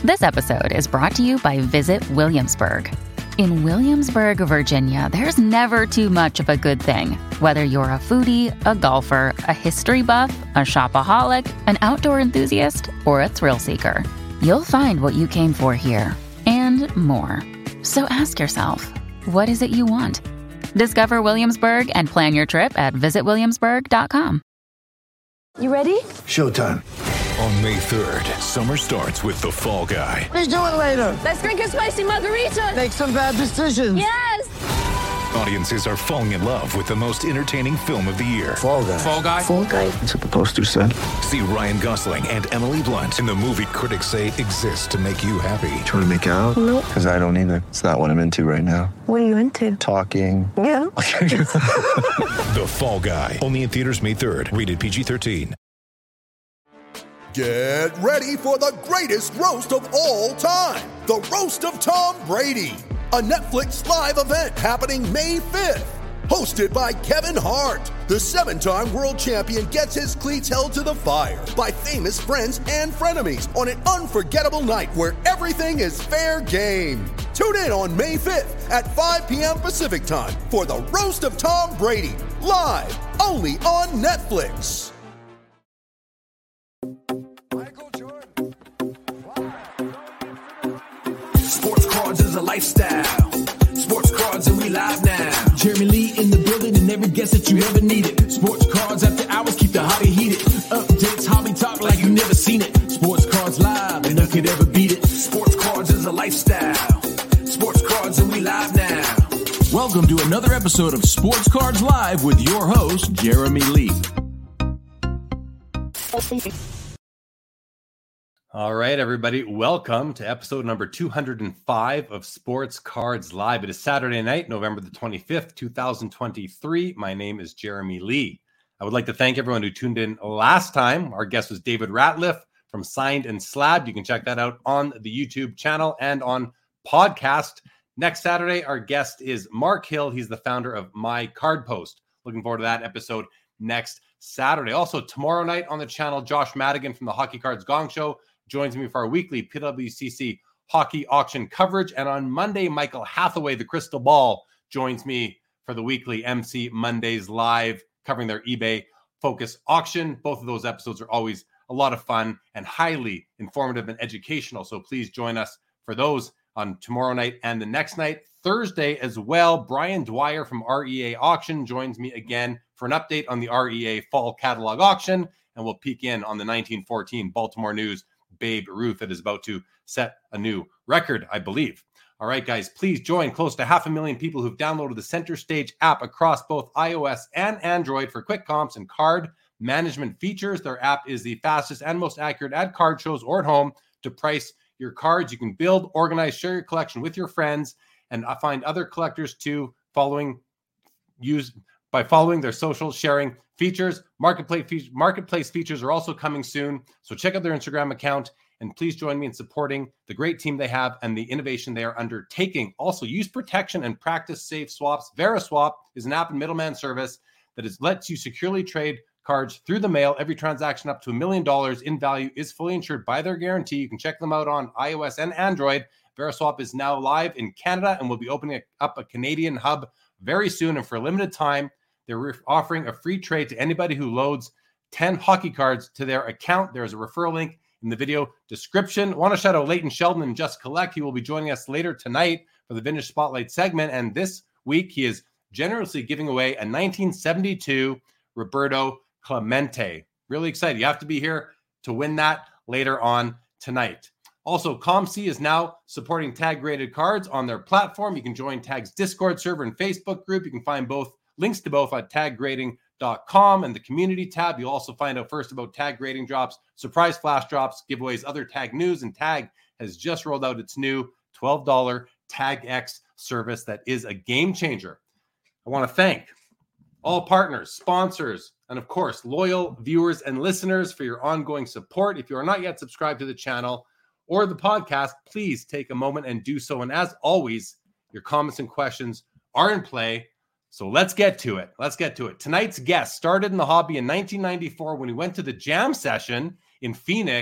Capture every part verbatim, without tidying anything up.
This episode is brought to you by Visit Williamsburg. In Williamsburg, Virginia, there's never too much of a good thing. Whether you're a foodie, a golfer, a history buff, a shopaholic, an outdoor enthusiast, or a thrill seeker, you'll find what you came for here and more. So ask yourself, what is it you want? Discover Williamsburg and plan your trip at visit williamsburg dot com. You ready? Showtime. On May third, summer starts with The Fall Guy. What are you doing later? Let's drink a spicy margarita. Make some bad decisions. Yes! Audiences are falling in love with the most entertaining film of the year. Fall Guy. Fall Guy? Fall guy. That's what the poster said. See Ryan Gosling and Emily Blunt in the movie critics say exists to make you happy. Trying to make it out? Nope. Because I don't either. It's not what I'm into right now. What are you into? Talking. Yeah. The Fall Guy. Only in theaters May third. Rated P G thirteen. Get ready for the greatest roast of all time. The Roast of Tom Brady. A Netflix live event happening May fifth. Hosted by Kevin Hart. The seven-time world champion gets his cleats held to the fire by famous friends and frenemies on an unforgettable night where everything is fair game. Tune in on May fifth at five p.m. Pacific time for the Roast of Tom Brady. Live only on Netflix. Sports cards is a lifestyle. Sports cards and we live now. Jeremy Lee in the building and every guest that you ever needed. Sports cards after hours keep the hobby heated. Updates, hobby talk like you never seen it. Sports cards live and who could ever beat it. Sports cards is a lifestyle. Sports cards and we live now. Welcome to another episode of Sports Cards Live with your host, Jeremy Lee. All right, everybody. Welcome to episode number two hundred five of Sports Cards Live. It is Saturday night, November the twenty-fifth, twenty twenty-three. My name is Jeremy Lee. I would like to thank everyone who tuned in last time. Our guest was David Ratliff from Signed and Slabbed. You can check that out on the YouTube channel and on podcast. Next Saturday, our guest is Mark Hill. He's the founder of My Card Post. Looking forward to that episode next Saturday. Also, tomorrow night on the channel, Josh Madigan from the Hockey Cards Gong Show joins me for our weekly P W C C hockey auction coverage. And on Monday, Michael Hathaway, the Crystal Ball, joins me for the weekly M C Mondays Live, covering their eBay Focus auction. Both of those episodes are always a lot of fun and highly informative and educational. So please join us for those on tomorrow night and the next night. Thursday as well, Brian Dwyer from R E A Auction joins me again for an update on the R E A Fall Catalog Auction. And we'll peek in on the nineteen fourteen Baltimore News Babe Ruth that is about to set a new record, I believe. All right, guys, please join close to half a million people who've downloaded the Center Stage app across both iOS and Android for quick comps and card management features. Their app is the fastest and most accurate at card shows or at home to price your cards. You can build, organize, share your collection with your friends, and find other collectors too, following use by following their social sharing features. Marketplace, fe- marketplace features are also coming soon. So check out their Instagram account and please join me in supporting the great team they have and the innovation they are undertaking. Also, use protection and practice safe swaps. VeriSwap is an app and middleman service that is, lets you securely trade cards through the mail. Every transaction up to a million dollars in value is fully insured by their guarantee. You can check them out on iOS and Android. VeriSwap is now live in Canada and will be opening up a Canadian hub very soon. And for a limited time, they're offering a free trade to anybody who loads ten hockey cards to their account. There's a referral link in the video description. I want to shout out Leighton Sheldon and Just Collect. He will be joining us later tonight for the Vintage Spotlight segment. And this week, he is generously giving away a nineteen seventy-two Roberto Clemente. Really excited. You have to be here to win that later on tonight. Also, ComC is now supporting Tag Graded Cards on their platform. You can join Tag's Discord server and Facebook group. You can find both links to both at tag grading dot com and the community tab. You'll also find out first about tag grading drops, surprise flash drops, giveaways, other tag news, and Tag has just rolled out its new twelve dollars TagX service that is a game changer. I want to thank all partners, sponsors, and of course, loyal viewers and listeners for your ongoing support. If you are not yet subscribed to the channel or the podcast, please take a moment and do so. And as always, your comments and questions are in play. So let's get to it. Let's get to it. Tonight's guest started in the hobby in nineteen ninety-four when he went to the jam session in Phoenix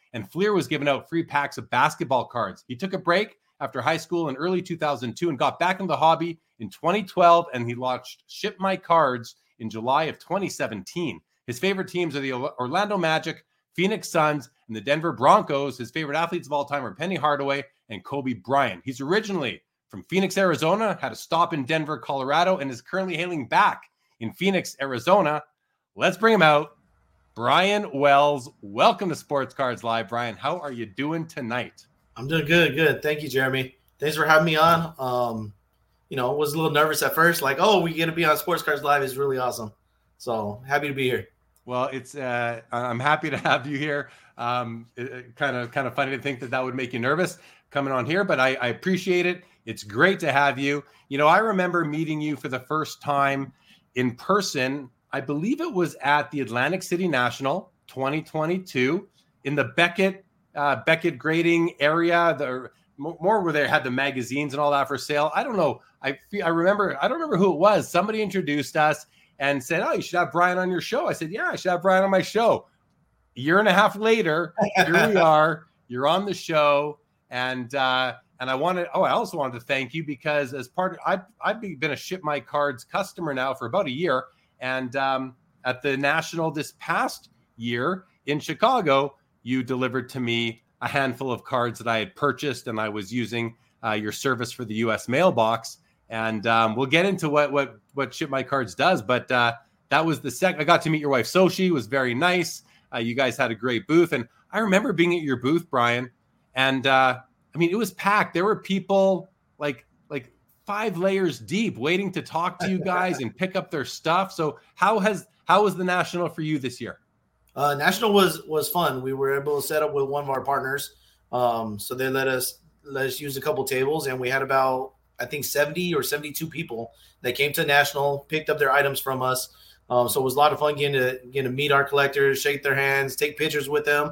and Fleer was giving out free packs of basketball cards. He took a break after high school in early two thousand two and got back into the hobby in twenty twelve, and he launched Ship My Cards in July of twenty seventeen. His favorite teams are the Orlando Magic, Phoenix Suns, and the Denver Broncos. His favorite athletes of all time are Penny Hardaway and Kobe Bryant. He's originally from Phoenix, Arizona, had a stop in Denver, Colorado, and is currently hailing back in Phoenix, Arizona. Let's bring him out. Brian Wells, welcome to Sports Cards Live. Brian, how are you doing tonight? I'm doing good, good. Thank you, Jeremy. Thanks for having me on. Um, you know, was a little nervous at first, like, oh, we get to be on Sports Cards Live is really awesome. So happy to be here. Well, it's uh, I'm happy to have you here. Um, it, it kind of kind of funny to think that that would make you nervous coming on here, but I, I appreciate it. It's great to have you. You know, I remember meeting you for the first time in person. I believe it was at the Atlantic City National twenty twenty-two in the Beckett uh, Beckett grading area. The more where they had the magazines and all that for sale. I don't know. I I remember. I don't remember who it was. Somebody introduced us and said, "Oh, you should have Brian on your show." I said, "Yeah, I should have Brian on my show." A year and a half later, here we are. You're on the show, and uh, and I wanted. Oh, I also wanted to thank you because as part of I've I've been a Ship My Cards customer now for about a year, and um, at the National this past year in Chicago, you delivered to me a handful of cards that I had purchased, and I was using uh, your service for the U S mailbox. And um, we'll get into what what what Ship My Cards does, but uh, that was the second. I got to meet your wife, Sochi. It was very nice. Uh, you guys had a great booth, and I remember being at your booth, Brian. And uh, I mean, it was packed. There were people like like five layers deep, waiting to talk to you guys and pick up their stuff. So how has how was the National for you this year? Uh, National was was fun. We were able to set up with one of our partners, um, so they let us let us use a couple tables, and we had about I think seventy or seventy-two people that came to National, picked up their items from us. Um, so it was a lot of fun getting to getting to meet our collectors, shake their hands, take pictures with them,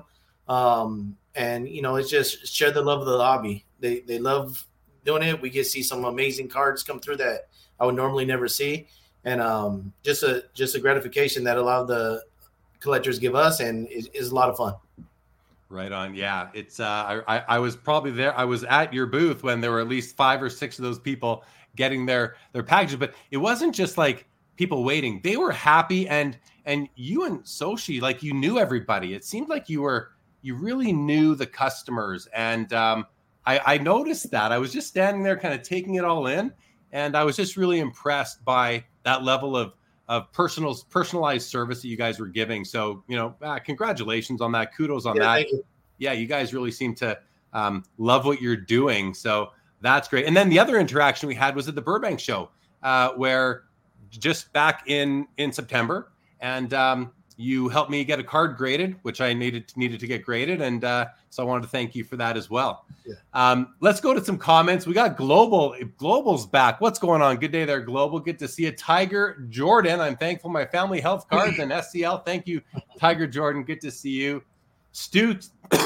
um, and you know, it's just share the love of the hobby. They they love doing it. We get to see some amazing cards come through that I would normally never see, and um, just a just a gratification that a lot of the collectors give us, and it is a lot of fun. Right on. Yeah, it's uh, I, I was probably there. I was at your booth when there were at least five or six of those people getting their their packages. But it wasn't just like people waiting; they were happy. And and you and Sochi, like you knew everybody. It seemed like you were you really knew the customers. And um, I, I noticed that. I was just standing there, kind of taking it all in, and I was just really impressed by that level of of personal personalized service that you guys were giving. So, you know, uh, congratulations on that. Kudos on yeah, that. Thank you. Yeah, you guys really seem to um, love what you're doing. So that's great. And then the other interaction we had was at the Burbank show, uh, where just back in, in September, and um, you helped me get a card graded, which I needed needed to get graded. And uh, so I wanted to thank you for that as well. Yeah. Um, let's go to some comments. We got Global. Global's back. What's going on? Good day there, Global. Good to see you. Tiger Jordan. I'm thankful my family health cards and S C L. Thank you, Tiger Jordan. Good to see you. Stu.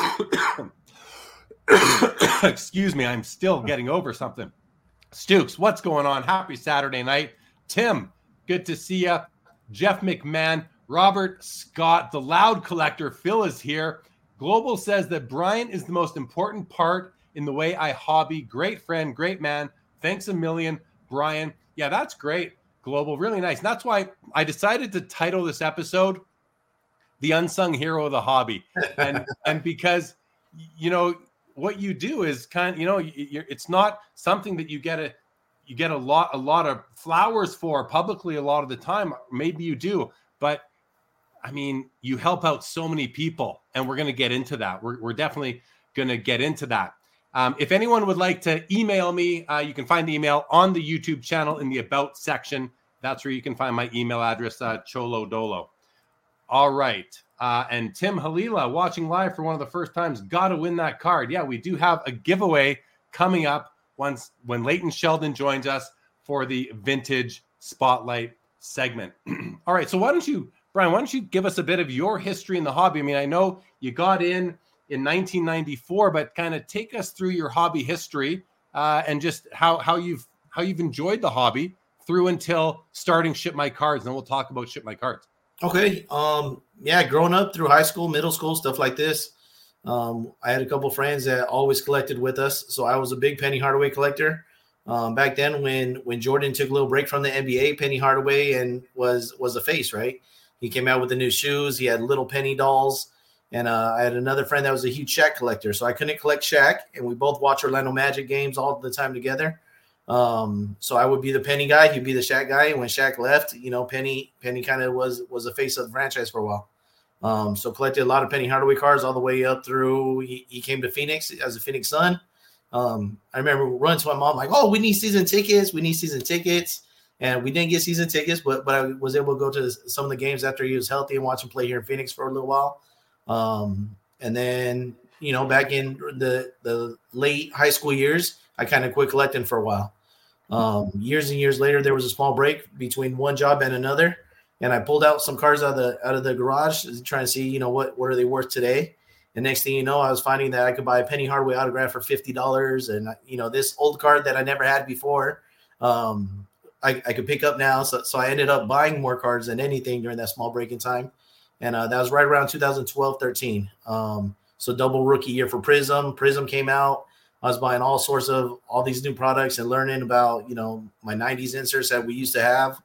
Excuse me. I'm still getting over something. Stukes, what's going on? Happy Saturday night. Tim, good to see you. Jeff McMahon. Robert Scott, the loud collector. Phil is here. Global says that Brian is the most important part in the way I hobby. Great friend, great man. Thanks a million, Brian. Yeah, that's great. Global, really nice. And that's why I decided to title this episode "The Unsung Hero of the Hobby," and and because you know what you do is kind of, you know, you're, it's not something that you get a you get a lot a lot of flowers for publicly a lot of the time. Maybe you do, but I mean, you help out so many people, and we're going to get into that. We're, we're definitely going to get into that. Um, if anyone would like to email me, uh, you can find the email on the YouTube channel in the About section. That's where you can find my email address, uh, Cholo Dolo. All right. Uh, and Tim Halila, watching live for one of the first times, got to win that card. Yeah, we do have a giveaway coming up once when Leighton Sheldon joins us for the Vintage Spotlight segment. All right. So why don't you... Brian, why don't you give us a bit of your history in the hobby? I mean, I know you got in in nineteen ninety-four, but kind of take us through your hobby history uh, and just how how you've how you've enjoyed the hobby through until starting Ship My Cards. And then we'll talk about Ship My Cards. Okay. Um. Yeah. Growing up through high school, middle school, stuff like this. Um, I had a couple friends that always collected with us, so I was a big Penny Hardaway collector. Um, back then, when when Jordan took a little break from the N B A, Penny Hardaway and was was a face, right? He came out with the new shoes. He had little Penny dolls, and uh, I had another friend that was a huge Shaq collector. So I couldn't collect Shaq, and we both watch Orlando Magic games all the time together. Um, so I would be the Penny guy, he'd be the Shaq guy. And when Shaq left, you know, Penny Penny kind of was was a face of the franchise for a while. Um, so collected a lot of Penny Hardaway cards all the way up through. He, he came to Phoenix as a Phoenix Sun. Um, I remember running to my mom like, "Oh, we need season tickets. We need season tickets." And we didn't get season tickets, but but I was able to go to some of the games after he was healthy and watch him play here in Phoenix for a little while. Um, and then, you know, back in the the late high school years, I kind of quit collecting for a while. Um, years and years later, there was a small break between one job and another, and I pulled out some cards out of the out of the garage, trying to see, you know, what what are they worth today. And next thing you know, I was finding that I could buy a Penny Hardaway autograph for fifty dollars. And, you know, this old card that I never had before, um, I, I could pick up now. So, so I ended up buying more cards than anything during that small break in time. And uh, that was right around two thousand twelve, thirteen. Um, so double rookie year for Prism. Prism came out. I was buying all sorts of all these new products and learning about, you know, my nineties inserts that we used to have.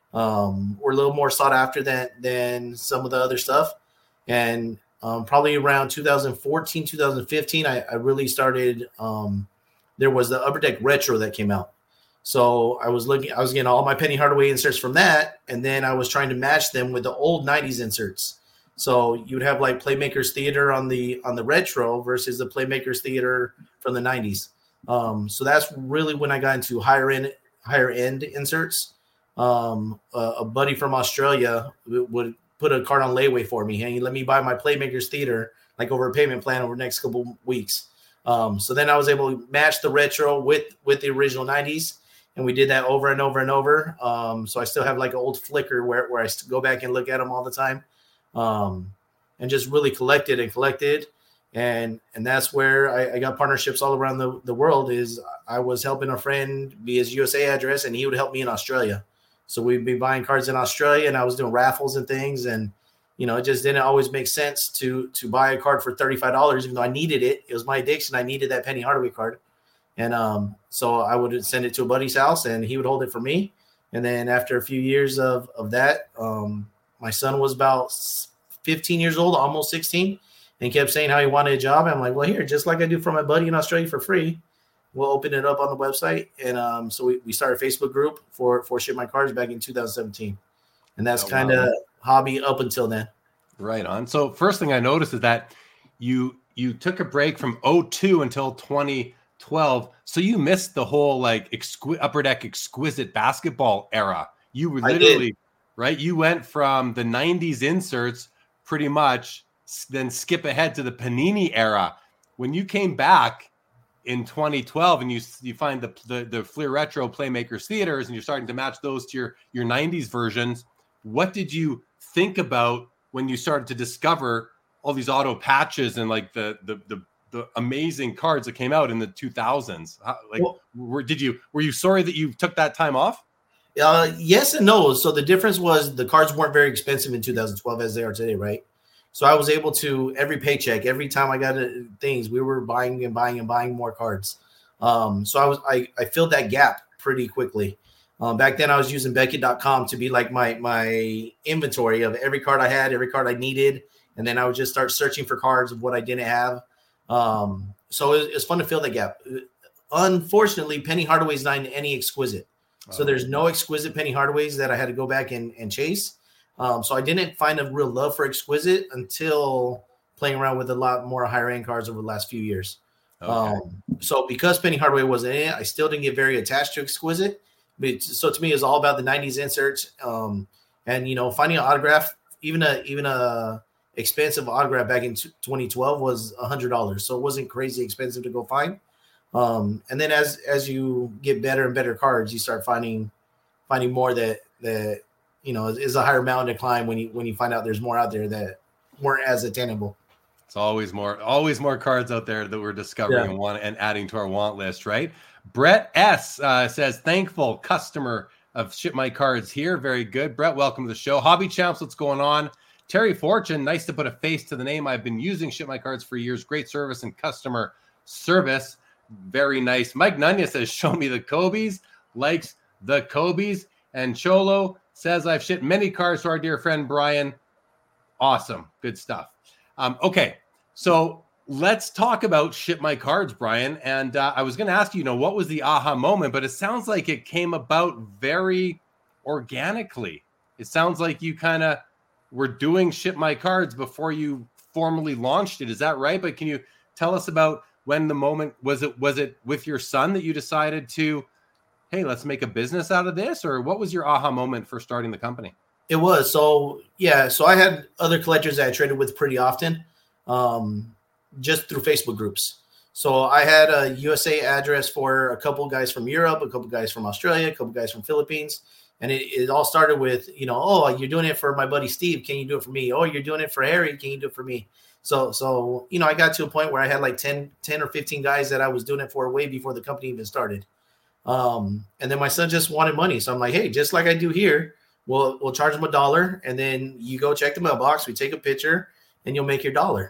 Um, were a little more sought after than, than some of the other stuff. And Um, probably around two thousand fourteen, two thousand fifteen, I, I really started. Um, there was the Upper Deck Retro that came out. So I was looking, I was getting all my Penny Hardaway inserts from that. And then I was trying to match them with the old nineties inserts. So you would have like Playmakers Theater on the, on the Retro versus the Playmakers Theater from the nineties. Um, so that's really when I got into higher end, higher end inserts. Um, a, a buddy from Australia would put a card on layaway for me. Hey, let me buy my Playmakers Theater, like over a payment plan over the next couple weeks. Um, so then I was able to match the retro with, with the original nineties. And we did that over and over and over. Um, so I still have like an old Flickr where, where I go back and look at them all the time. Um, and just really collected and collected. And, and that's where I, I got partnerships all around the, the world. Is I was helping a friend be his U S A address, and he would help me in Australia. So we'd be buying cards in Australia, and I was doing raffles and things. And, you know, it just didn't always make sense to to buy a card for thirty-five dollars, even though I needed it. It was my addiction. I needed that Penny Hardaway card. And um, so I would send it to a buddy's house, and he would hold it for me. And then after a few years of, of that, um, my son was about fifteen years old, almost sixteen, and kept saying how he wanted a job. I'm like, well, here, just like I do for my buddy in Australia for free, we'll open it up on the website. And um, so we, we started a Facebook group for, for Ship My Cards back in two thousand seventeen. And that's oh, kind of wow. hobby up until then. Right on. So first thing I noticed is that you you took a break from oh two until twenty twelve. So you missed the whole like exqui- Upper Deck exquisite basketball era. You were literally, right? You went from the nineties inserts pretty much, then skip ahead to the Panini era. When you came back in twenty twelve, and you you find the the, the Fleer Retro Playmakers Theaters, and you're starting to match those to your your nineties versions. What did you think about when you started to discover all these auto patches and like the the the, the amazing cards that came out in the two thousands? How, like, well, were did you were you sorry that you took that time off? Uh, yes and no. So the difference was the cards weren't very expensive in two thousand twelve as they are today, right? So I was able to, every paycheck, every time I got things, we were buying and buying and buying more cards. Um, so I was, I, I filled that gap pretty quickly. Um, back then I was using Beckett dot com to be like my, my inventory of every card I had, every card I needed. And then I would just start searching for cards of what I didn't have. Um, so it, it's fun to fill that gap. Unfortunately, Penny Hardaway's not any exquisite. So oh. there's no exquisite Penny Hardaways that I had to go back and, and chase. Um, so I didn't find a real love for exquisite until playing around with a lot more higher end cards over the last few years. Okay. Um, so because Penny Hardaway wasn't in it, I still didn't get very attached to exquisite. But so to me, it's all about the nineties inserts. Um, and you know, finding an autograph, even a even a expensive autograph back in twenty twelve was a hundred dollars. So it wasn't crazy expensive to go find. Um, and then as as you get better and better cards, you start finding finding more that that. You know, is a higher mountain to climb when you when you find out there's more out there that weren't as attainable. It's always more, always more cards out there that we're discovering yeah. and want and adding to our want list, right? Brett S uh, says, thankful customer of Ship My Cards here. Very good, Brett. Welcome to the show, Hobby Champs. What's going on? Terry Fortune, nice to put a face to the name. I've been using Ship My Cards for years. Great service and customer service. Very nice. Mike Nunya says, show me the Kobe's. Likes the Kobe's. And Cholo says, I've shipped many cards to our dear friend Brian. Awesome. Good stuff. Um, okay, so let's talk about Ship My Cards, Brian. And uh, I was going to ask you, you know, what was the aha moment? But it sounds like it came about very organically. It sounds like you kind of were doing Ship My Cards before you formally launched it. Is that right? But can you tell us about when the moment was? It was it with your son that you decided to, hey, let's make a business out of this? Or what was your aha moment for starting the company? It was. So, yeah. So I had other collectors that I traded with pretty often, um, just through Facebook groups. So I had a U S A address for a couple guys from Europe, a couple guys from Australia, a couple guys from Philippines. And it, it all started with, you know, oh, you're doing it for my buddy Steve. Can you do it for me? Oh, you're doing it for Harry. Can you do it for me? So, so you know, I got to a point where I had like ten, ten or fifteen guys that I was doing it for way before the company even started. Um, and then my son just wanted money. So I'm like, hey, just like I do here, We'll we'll charge them a dollar, and then you go check the mailbox. We take a picture, and you'll make your dollar.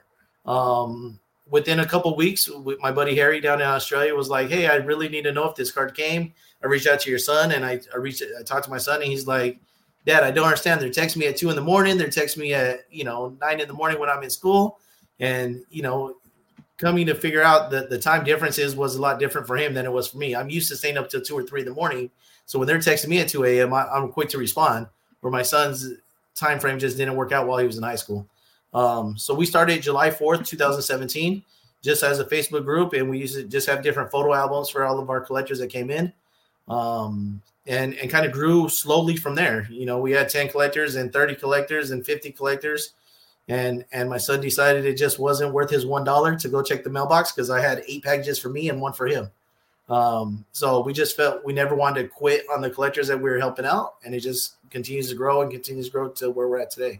Um, within a couple of weeks, my buddy Harry down in Australia was like, "Hey, I really need to know if this card came." I reached out to your son, and I, I reached. I talked to my son, and he's like, "Dad, I don't understand. They're texting me at two in the morning. They're texting me at you know nine in the morning when I'm in school, and you know." Coming to figure out that the time differences was a lot different for him than it was for me. I'm used to staying up till two or three in the morning. So when they're texting me at two a.m., I'm quick to respond, where my son's time frame just didn't work out while he was in high school. Um, so we started July fourth, twenty seventeen, just as a Facebook group, and we used to just have different photo albums for all of our collectors that came in, um, and, and kind of grew slowly from there. You know, we had ten collectors and thirty collectors and fifty collectors. And and my son decided it just wasn't worth his one dollar to go check the mailbox because I had eight packages for me and one for him. Um, so we just felt we never wanted to quit on the collectors that we were helping out, and it just continues to grow and continues to grow to where we're at today.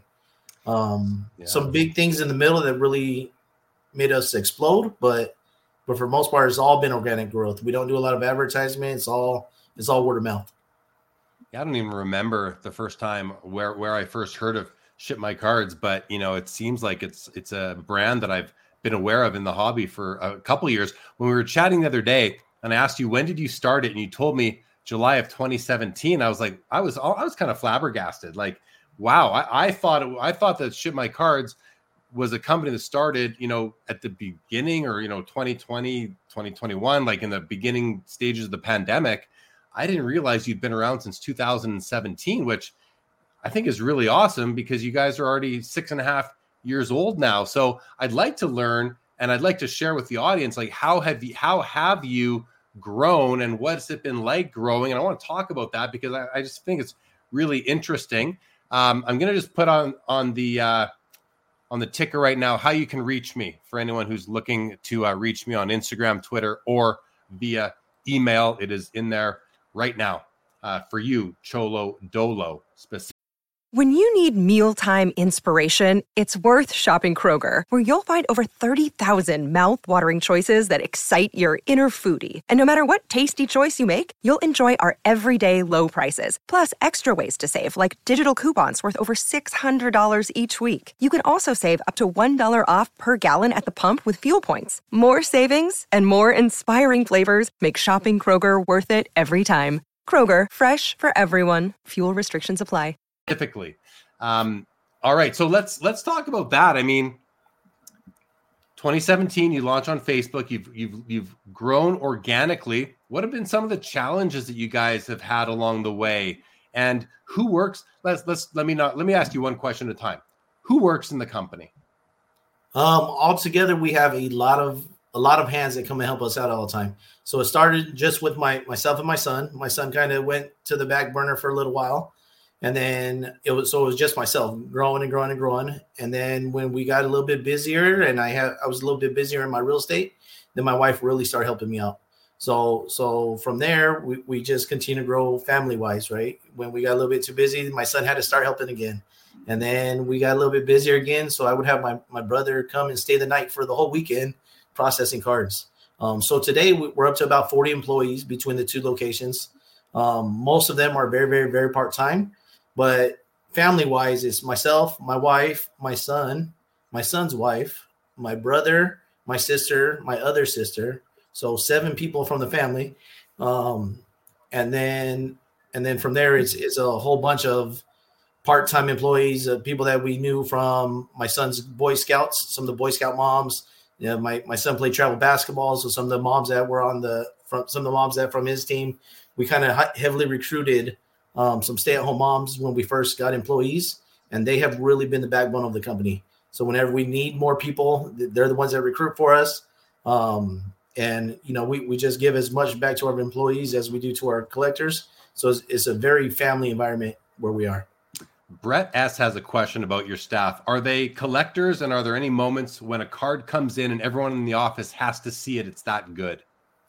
Um, yeah. Some big things in the middle that really made us explode, but but for the most part, it's all been organic growth. We don't do a lot of advertisement. It's all it's all word of mouth. Yeah, I don't even remember the first time where where I first heard of Ship My Cards, but you know, it seems like it's it's a brand that I've been aware of in the hobby for a couple of years. When we were chatting the other day, and I asked you when did you start it, and you told me July of twenty seventeen. I was like, I was I was kind of flabbergasted. Like, wow, I, I thought it, I thought that Ship My Cards was a company that started, you know, at the beginning or you know, twenty twenty, twenty twenty-one, like in the beginning stages of the pandemic. I didn't realize you'd been around since two thousand seventeen, which I think is really awesome because you guys are already six and a half years old now. So I'd like to learn, and I'd like to share with the audience, like how have you, how have you grown and what's it been like growing? And I want to talk about that because I, I just think it's really interesting. Um, I'm going to just put on, on the, uh, on the ticker right now, how you can reach me for anyone who's looking to uh, reach me on Instagram, Twitter, or via email. It is in there right now uh, for you, Cholo Dolo specifically. When you need mealtime inspiration, it's worth shopping Kroger, where you'll find over thirty thousand mouth-watering choices that excite your inner foodie. And no matter what tasty choice you make, you'll enjoy our everyday low prices, plus extra ways to save, like digital coupons worth over six hundred dollars each week. You can also save up to one dollar off per gallon at the pump with fuel points. More savings and more inspiring flavors make shopping Kroger worth it every time. Kroger, fresh for everyone. Fuel restrictions apply. Typically. Um, all right. So let's, let's talk about that. I mean, twenty seventeen, you launch on Facebook, you've, you've, you've grown organically. What have been some of the challenges that you guys have had along the way, and who works? Let's, let's, let me not, let me ask you one question at a time. Who works in the company? Um, altogether, we have a lot of, a lot of hands that come and help us out all the time. So it started just with my, myself and my son. My son kind of went to the back burner for a little while. And then it was, so it was just myself growing and growing and growing. And then when we got a little bit busier and I had, I was a little bit busier in my real estate, then my wife really started helping me out. So, so from there, we, we just continue to grow family wise, right? When we got a little bit too busy, my son had to start helping again. And then we got a little bit busier again. So I would have my, my brother come and stay the night for the whole weekend processing cards. Um, so today we're up to about forty employees between the two locations. Um, most of them are very, very, very part-time. But family wise, it's myself, my wife, my son, my son's wife, my brother, my sister, my other sister. So seven people from the family. Um, and then, and then from there, it's, it's a whole bunch of part-time employees, uh, people that we knew from my son's Boy Scouts, some of the Boy Scout moms. You know, my, my son played travel basketball. So some of the moms that were on the, from some of the moms that from his team, we kind of heavily recruited um, some stay-at-home moms when we first got employees, and they have really been the backbone of the company. So whenever we need more people, they're the ones that recruit for us. Um, and, you know, we, we just give as much back to our employees as we do to our collectors. So it's, it's a very family environment where we are. Brett S. has a question about your staff. Are they collectors, and are there any moments when a card comes in and everyone in the office has to see it? It's that good.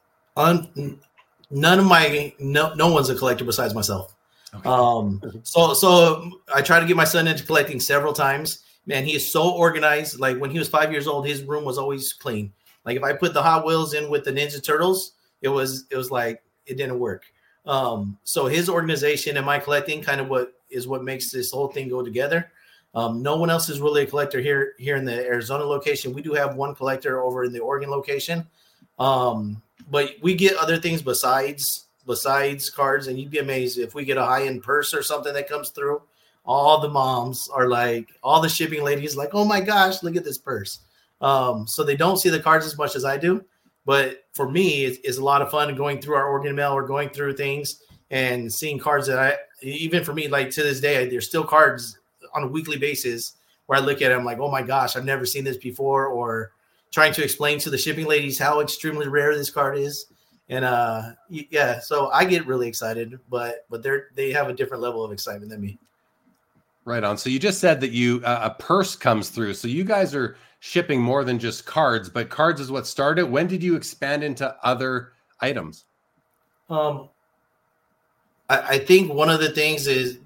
Um, none of my, no, no one's a collector besides myself. Okay. Um, so, so I tried to get my son into collecting several times. Man, he is so organized. Like when he was five years old, his room was always clean. Like if I put the Hot Wheels in with the Ninja Turtles, it was, it was like, it didn't work. Um, so his organization and my collecting kind of what is what makes this whole thing go together. Um, no one else is really a collector here, here in the Arizona location. We do have one collector over in the Oregon location. Um, but we get other things besides, besides cards, and you'd be amazed if we get a high-end purse or something that comes through. All the moms are like, all the shipping ladies like, oh my gosh, look at this purse. Um, so they don't see the cards as much as I do. But for me, it's, it's a lot of fun going through our Oregon mail or going through things and seeing cards that I, even for me, like to this day, there's still cards on a weekly basis where I look at it, I'm like, oh my gosh, I've never seen this before, or trying to explain to the shipping ladies how extremely rare this card is. And uh, yeah, so I get really excited, but but they're they have a different level of excitement than me. Right on. So you just said that you uh, a purse comes through. So you guys are shipping more than just cards, but cards is what started. When did you expand into other items? Um, I, I think one of the things is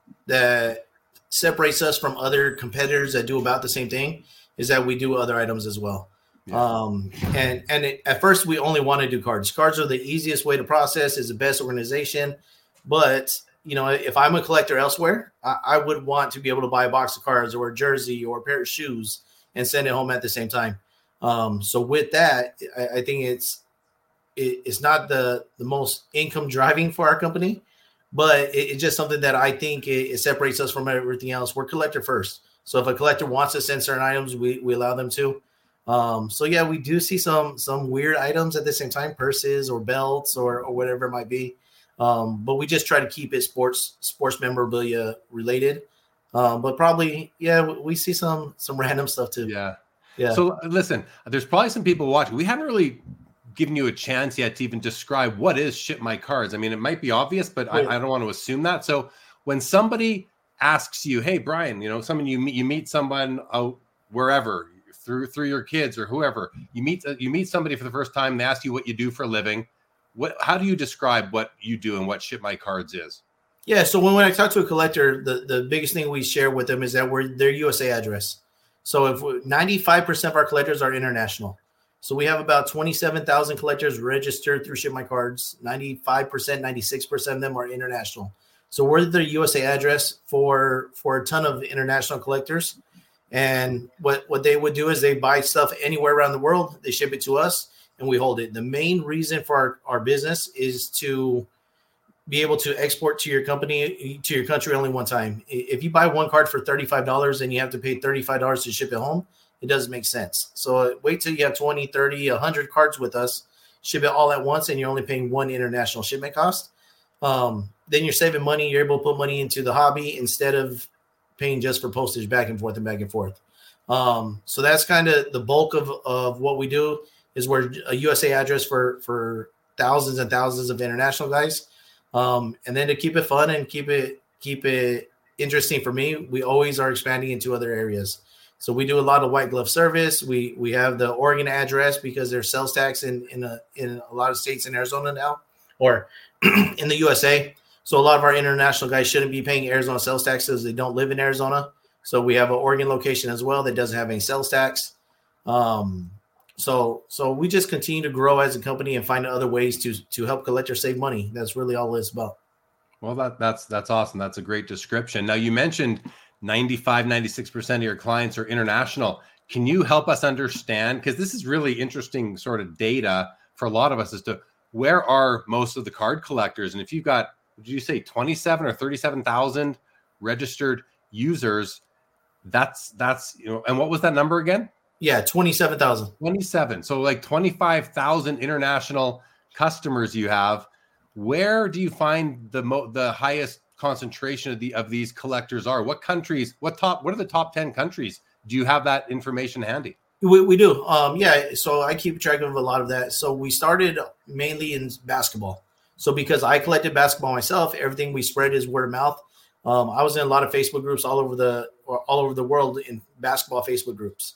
that separates us from other competitors that do about the same thing is that we do other items as well. Yeah. Um, and and it, at first we only want to do cards. Cards are the easiest way to process, is the best organization. But, you know, if I'm a collector elsewhere, I, I would want to be able to buy a box of cards or a jersey or a pair of shoes and send it home at the same time. Um, so with that, I, I think it's it, it's not the, the most income driving for our company, but it, it's just something that I think it, it separates us from everything else. We're collector first. So if a collector wants to send certain items, we, we allow them to. Um, so yeah, we do see some some weird items at the same time, purses or belts or, or whatever it might be. Um, but we just try to keep it sports sports memorabilia related. Um, but probably, yeah, we see some some random stuff too. Yeah. Yeah. So listen, there's probably some people watching. We haven't really given you a chance yet to even describe what is Ship My Cards. I mean, it might be obvious, but I, I don't want to assume that. So when somebody asks you, hey, Brian, you know, someone you meet, you meet someone out wherever through through your kids or whoever, you meet you meet somebody for the first time, they ask you what you do for a living. What how do you describe what you do and what Ship My Cards is? Yeah, so when, when I talk to a collector, the, the biggest thing we share with them is that we're their U S A address. So if ninety-five percent of our collectors are international. So we have about twenty-seven thousand collectors registered through Ship My Cards. ninety-five percent, ninety-six percent of them are international. So we're the U S A address for, for a ton of international collectors. And what, what they would do is they buy stuff anywhere around the world. They ship it to us and we hold it. The main reason for our, our business is to be able to export to your company, to your country only one time. If you buy one card for thirty-five dollars and you have to pay thirty-five dollars to ship it home, it doesn't make sense. So wait till you have twenty, thirty, one hundred cards with us, ship it all at once, and you're only paying one international shipment cost. Um, then you're saving money. You're able to put money into the hobby instead of paying just for postage back and forth and back and forth. Um, so that's kind of the bulk of, of what we do is we're a U S A address for, for thousands and thousands of international guys. Um, and then to keep it fun and keep it, keep it interesting for me, we always are expanding into other areas. So we do a lot of white glove service. We, we have the Oregon address because there's sales tax in, in a, in a lot of states in Arizona now, or in the U S A. So a lot of our international guys shouldn't be paying Arizona sales taxes. They don't live in Arizona. So we have an Oregon location as well that doesn't have any sales tax. Um, so so we just continue to grow as a company and find other ways to to help collectors save money. That's really all it's about. Well, that that's that's awesome. That's a great description. Now, you mentioned ninety-five, ninety-six percent of your clients are international. Can you help us understand, because this is really interesting sort of data for a lot of us, as to where are most of the card collectors? And if you've got, did you say twenty-seven or thirty-seven thousand registered users, that's, that's, you know, and what was that number again? Yeah, twenty-seven thousand. twenty-seven. So like twenty-five thousand international customers you have. Where do you find the mo- the highest concentration of the of these collectors are? What countries, what top, what are the top ten countries? Do you have that information handy? We, we do. Um, yeah. So I keep track of a lot of that. So we started mainly in basketball. So because I collected basketball myself, everything we spread is word of mouth. Um, I was in a lot of Facebook groups all over the all over the world in basketball Facebook groups.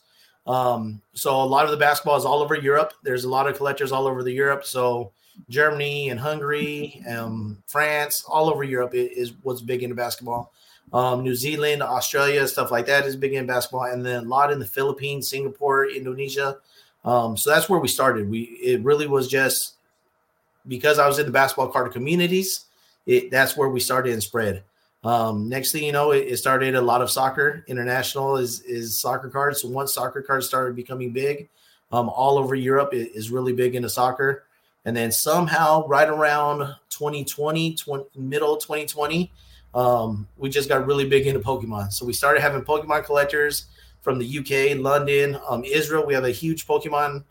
Um, so a lot of the basketball is all over Europe. There's a lot of collectors all over the Europe. So Germany and Hungary, um, France, all over Europe is what's big into basketball. Um, New Zealand, Australia, stuff like that is big in basketball, and then a lot in the Philippines, Singapore, Indonesia. Um, so that's where we started. We it really was just because I was in the basketball card communities. It, that's where we started and spread. Um, next thing you know, it, it started a lot of soccer. International is is soccer cards. So once soccer cards started becoming big, um, all over Europe it is really big into soccer. And then somehow, right around twenty twenty, twenty, middle twenty twenty, um, we just got really big into Pokemon. So we started having Pokemon collectors from the U K, London, um, Israel. We have a huge Pokemon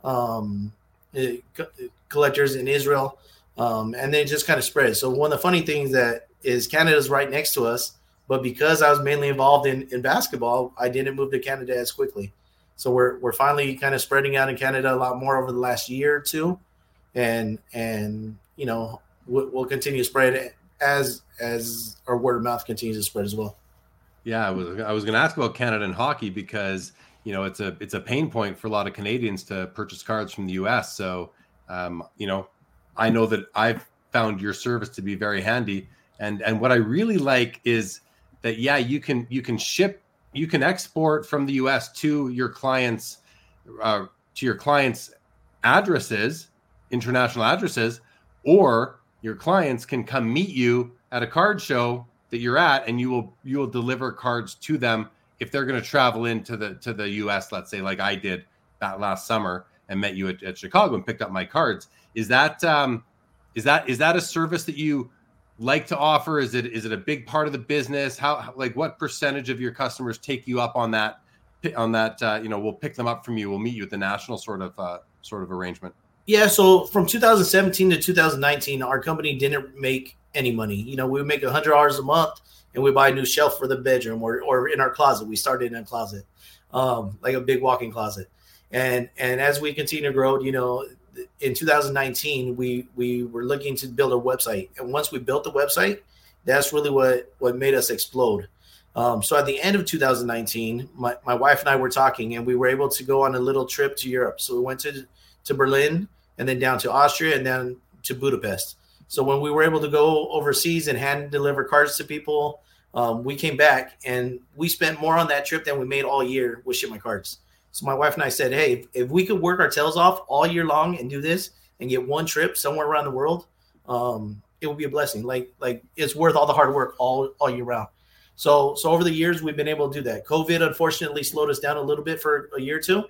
um, co- collectors in Israel, um, and then it just kind of spread. So one of the funny things that is Canada's right next to us, but because I was mainly involved in, in basketball, I didn't move to Canada as quickly. So we're we're finally kind of spreading out in Canada a lot more over the last year or two. And, and you know, we'll, we'll continue to spread it as as our word of mouth continues to spread as well. Yeah, I was I was going to ask about Canada and hockey because, you know, it's a it's a pain point for a lot of Canadians to purchase cards from the U S. So, um, you know, I know that I've found your service to be very handy. And and what I really like is that, yeah, you can you can ship, you can export from the U S to your clients, uh, to your clients' addresses, international addresses, or your clients can come meet you at a card show that you're at, and you will you will deliver cards to them if they're going to travel into the to the U S, let's say, like I did that last summer and met you at, at Chicago and picked up my cards. Is that um is that is that a service that you like to offer? Is it is it a big part of the business? How, like, what percentage of your customers take you up on that on that uh, you know, we'll pick them up from you, we'll meet you at the national sort of uh, sort of arrangement? Yeah, so from two thousand seventeen to two thousand nineteen, our company didn't make any money. You know, we would make one hundred dollars a month, and we buy a new shelf for the bedroom or or in our closet. We started in a closet, um, like a big walk-in closet. And and as we continue to grow, you know, in two thousand nineteen, we we were looking to build a website. And once we built the website, that's really what, what made us explode. Um, so at the end of two thousand nineteen, my, my wife and I were talking, and we were able to go on a little trip to Europe. So we went to, to Berlin, and then down to Austria, and then to Budapest. So when we were able to go overseas and hand deliver cards to people, um, we came back and we spent more on that trip than we made all year with Ship My Cards. So my wife and I said, hey, if, if we could work our tails off all year long and do this and get one trip somewhere around the world, um, it would be a blessing. Like, like it's worth all the hard work all, all year round. So, so over the years, we've been able to do that. COVID, unfortunately, slowed us down a little bit for a year or two.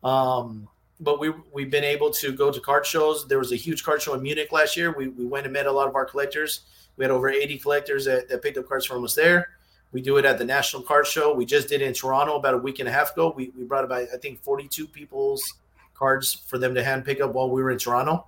Um, But we, we've been able to go to card shows. There was a huge card show in Munich last year. We we went and met a lot of our collectors. We had over eighty collectors that, that picked up cards from us there. We do it at the National Card Show. We just did it in Toronto about a week and a half ago. We we brought about, I think, forty-two people's cards for them to hand pick up while we were in Toronto.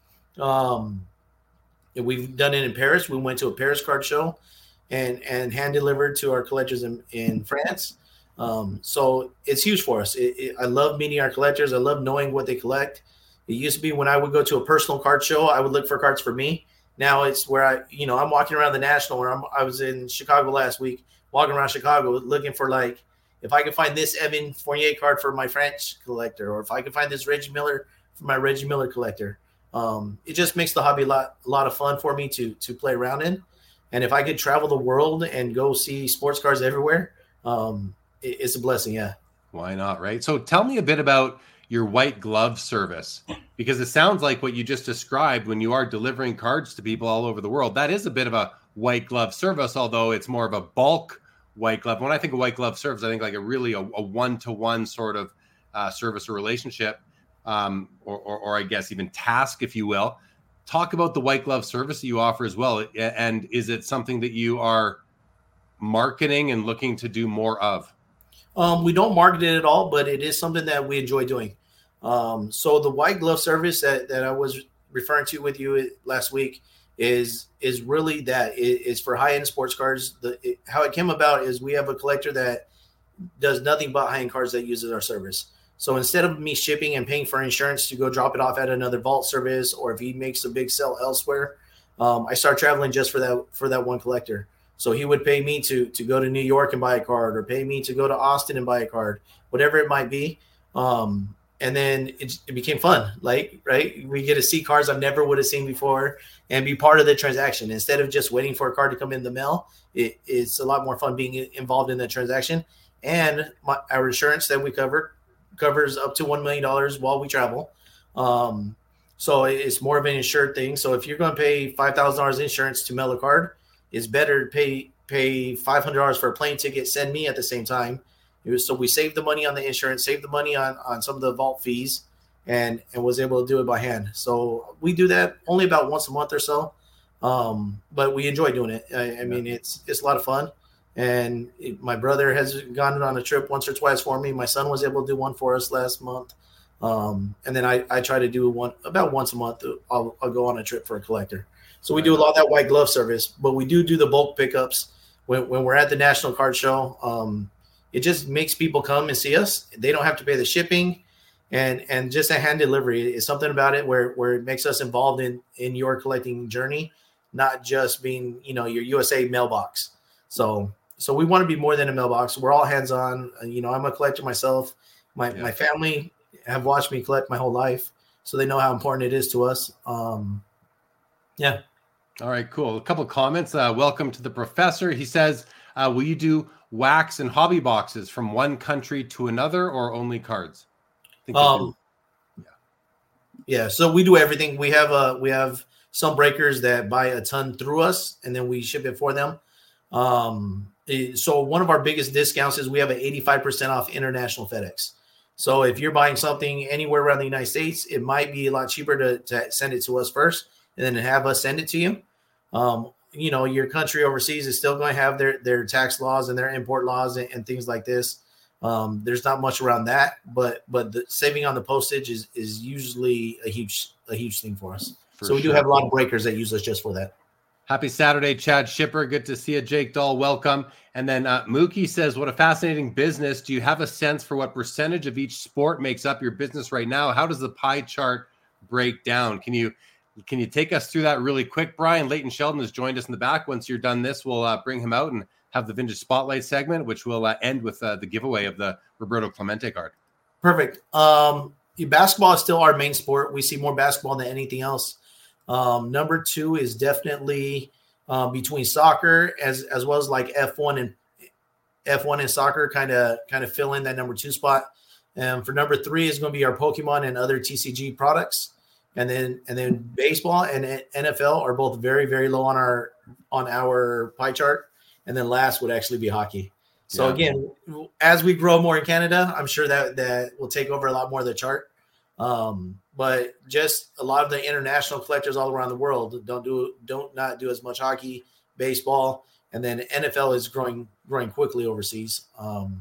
Um, and we've done it in Paris. We went to a Paris card show and, and hand delivered to our collectors in, in France. Um, so it's huge for us. It, it, I love meeting our collectors. I love knowing what they collect. It used to be when I would go to a personal card show, I would look for cards for me. Now it's where I, you know, I'm walking around the National, or I'm, I was in Chicago last week, walking around Chicago looking for, like, if I can find this Evan Fournier card for my French collector, or if I can find this Reggie Miller for my Reggie Miller collector. Um, it just makes the hobby a lot, a lot of fun for me to, to play around in. And if I could travel the world and go see sports cards everywhere, um, it, it's a blessing. Yeah. Why not? Right. So tell me a bit about your white glove service, because it sounds like what you just described when you are delivering cards to people all over the world, that is a bit of a white glove service, although it's more of a bulk white glove. When I think of white glove service, I think like a really a, a one-to-one sort of uh, service or relationship, um, or, or, or I guess even task, if you will. Talk about the white glove service that you offer as well. And is it something that you are marketing and looking to do more of? Um, we don't market it at all, but it is something that we enjoy doing. Um, so the white glove service that, that I was referring to with you last week is is really that. It, it's for high-end sports cards. The, it, how it came about is we have a collector that does nothing but high-end cards that uses our service. So instead of me shipping and paying for insurance to go drop it off at another vault service, or if he makes a big sell elsewhere, um, I start traveling just for that for that one collector. So he would pay me to to go to New York and buy a card, or pay me to go to Austin and buy a card, whatever it might be. Um, and then it, it became fun. Like, right, we get to see cards I never would have seen before and be part of the transaction. Instead of just waiting for a card to come in the mail, it, it's a lot more fun being involved in the transaction. And my, our insurance that we cover covers up to one million dollars while we travel. Um, so it's more of an insured thing. So if you're going to pay five thousand dollars insurance to mail a card, it's better to pay pay five hundred dollars for a plane ticket, send me at the same time. It was, so we saved the money on the insurance, saved the money on, on some of the vault fees, and, and was able to do it by hand. So we do that only about once a month or so, um, but we enjoy doing it. I, I mean, it's it's a lot of fun. And it, my brother has gone on a trip once or twice for me. My son was able to do one for us last month. Um, and then I, I try to do one about once a month. I'll, I'll go on a trip for a collector. So we do a lot of that white glove service, but we do do the bulk pickups when, when we're at the National Card Show. Um, it just makes people come and see us. They don't have to pay the shipping, and and just a hand delivery is something about it where where it makes us involved in in your collecting journey, not just being, you know, your U S A mailbox. So so we want to be more than a mailbox. We're all hands on. You know, I'm a collector myself. My yeah. my family have watched me collect my whole life, so they know how important it is to us. Um, yeah. All right, cool. A couple of comments. Uh, welcome to the professor. He says, uh, will you do wax and hobby boxes from one country to another, or only cards? I think um, yeah. yeah. So we do everything. We have uh, we have some breakers that buy a ton through us, and then we ship it for them. Um, it, so one of our biggest discounts is we have an eighty-five percent off international FedEx. So if you're buying something anywhere around the United States, it might be a lot cheaper to, to send it to us first and then have us send it to you. Um, you know, your country overseas is still going to have their, their tax laws and their import laws and, and things like this. Um, there's not much around that, but but the saving on the postage is is usually a huge a huge thing for us. For so we sure. do have a lot of breakers that use us just for that. Happy Saturday, Chad Shipper. Good to see you, Jake Dahl. Welcome. And then uh, Mookie says, what a fascinating business. Do you have a sense for what percentage of each sport makes up your business right now? How does the pie chart break down? Can you can you take us through that really quick, Brian? Leighton Sheldon has joined us in the back. Once you're done this, we'll uh, bring him out and have the Vintage Spotlight segment, which will uh, end with uh, the giveaway of the Roberto Clemente card. Perfect. Um, basketball is still our main sport. We see more basketball than anything else. Um, number two is definitely uh, between soccer as as well as like F one and F one and soccer kind of kind of fill in that number two spot. And for number three is going to be our Pokemon and other T C G products. And then and then baseball and N F L are both very, very low on our on our pie chart. And then last would actually be hockey. So yeah. Again, as we grow more in Canada, I'm sure that that will take over a lot more of the chart. Um, but just a lot of the international collectors all around the world don't do don't not do as much hockey, baseball, and then N F L is growing growing quickly overseas. Um,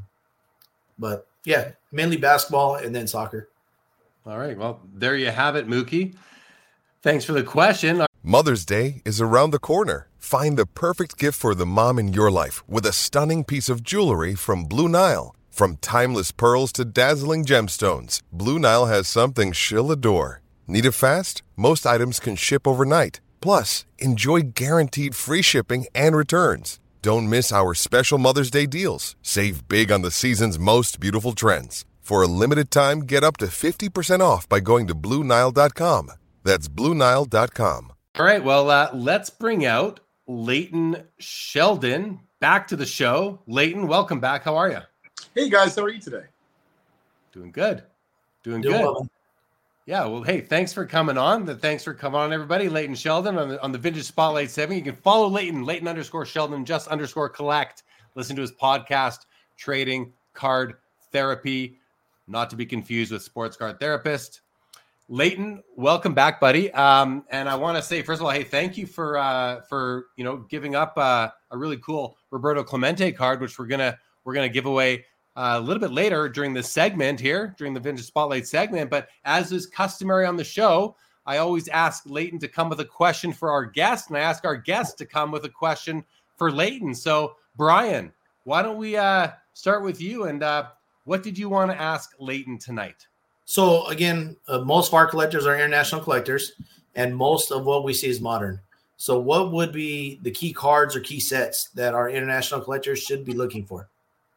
but yeah, mainly basketball and then soccer. All right. Well, there you have it, Mookie. Thanks for the question. Mother's Day is around the corner. Find the perfect gift for the mom in your life with a stunning piece of jewelry from Blue Nile. From timeless pearls to dazzling gemstones, Blue Nile has something she'll adore. Need it fast? Most items can ship overnight. Plus, enjoy guaranteed free shipping and returns. Don't miss our special Mother's Day deals. Save big on the season's most beautiful trends. For a limited time, get up to fifty percent off by going to Blue Nile dot com. That's Blue Nile dot com. All right, well, uh, let's bring out Leighton Sheldon back to the show. Leighton, welcome back. How are you? Hey, guys. How are you today? Doing good. Doing, Doing good. Well. Yeah, well, hey, thanks for coming on. Thanks for coming on, everybody. Leighton Sheldon on the, on the Vintage Spotlight segment. You can follow Leighton, Leighton underscore Sheldon, just underscore collect. Listen to his podcast, Trading Card Therapy, not to be confused with Sports Card Therapist. Leighton, welcome back, buddy. Um, and I want to say, first of all, hey, thank you for uh, for you know giving up uh, a really cool Roberto Clemente card, which we're gonna we're gonna give away Uh, a little bit later during this segment here, during the Vintage Spotlight segment. But as is customary on the show, I always ask Leighton to come with a question for our guest, and I ask our guest to come with a question for Leighton. So, Brian, why don't we uh, start with you? And uh, what did you want to ask Leighton tonight? So, again, uh, most of our collectors are international collectors, and most of what we see is modern. So what would be the key cards or key sets that our international collectors should be looking for?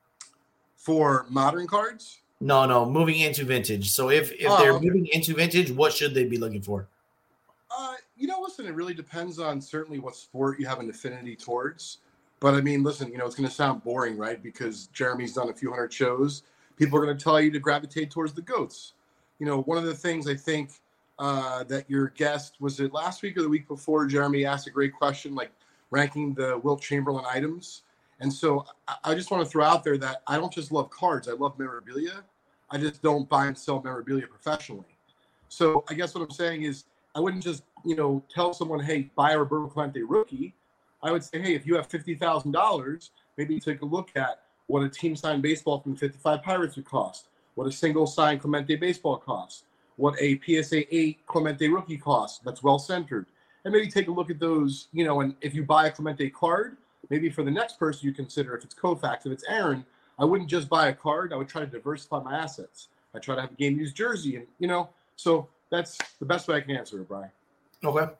For modern cards? No, no, moving into vintage. So if, if oh, they're okay. moving into vintage, what should they be looking for? Uh, you know, listen, it really depends on certainly what sport you have an affinity towards. But I mean, listen, you know, it's going to sound boring, right? Because Jeremy's done a few hundred shows. People are going to tell you to gravitate towards the GOATs. You know, one of the things I think uh, that your guest, was it last week or the week before, Jeremy asked a great question, like ranking the Wilt Chamberlain items. And so I just want to throw out there that I don't just love cards. I love memorabilia. I just don't buy and sell memorabilia professionally. So I guess what I'm saying is I wouldn't just, you know, tell someone, hey, buy a Roberto Clemente rookie. I would say, hey, if you have fifty thousand dollars, maybe take a look at what a team signed baseball from fifty-five Pirates would cost, what a single signed Clemente baseball costs, what a P S A eight Clemente rookie costs that's well-centered. And maybe take a look at those, you know, and if you buy a Clemente card, maybe for the next person you consider, if it's Koufax, if it's Aaron, I wouldn't just buy a card. I would try to diversify my assets. I try to have a game used jersey, and you know, so that's the best way I can answer it, Brian. Okay.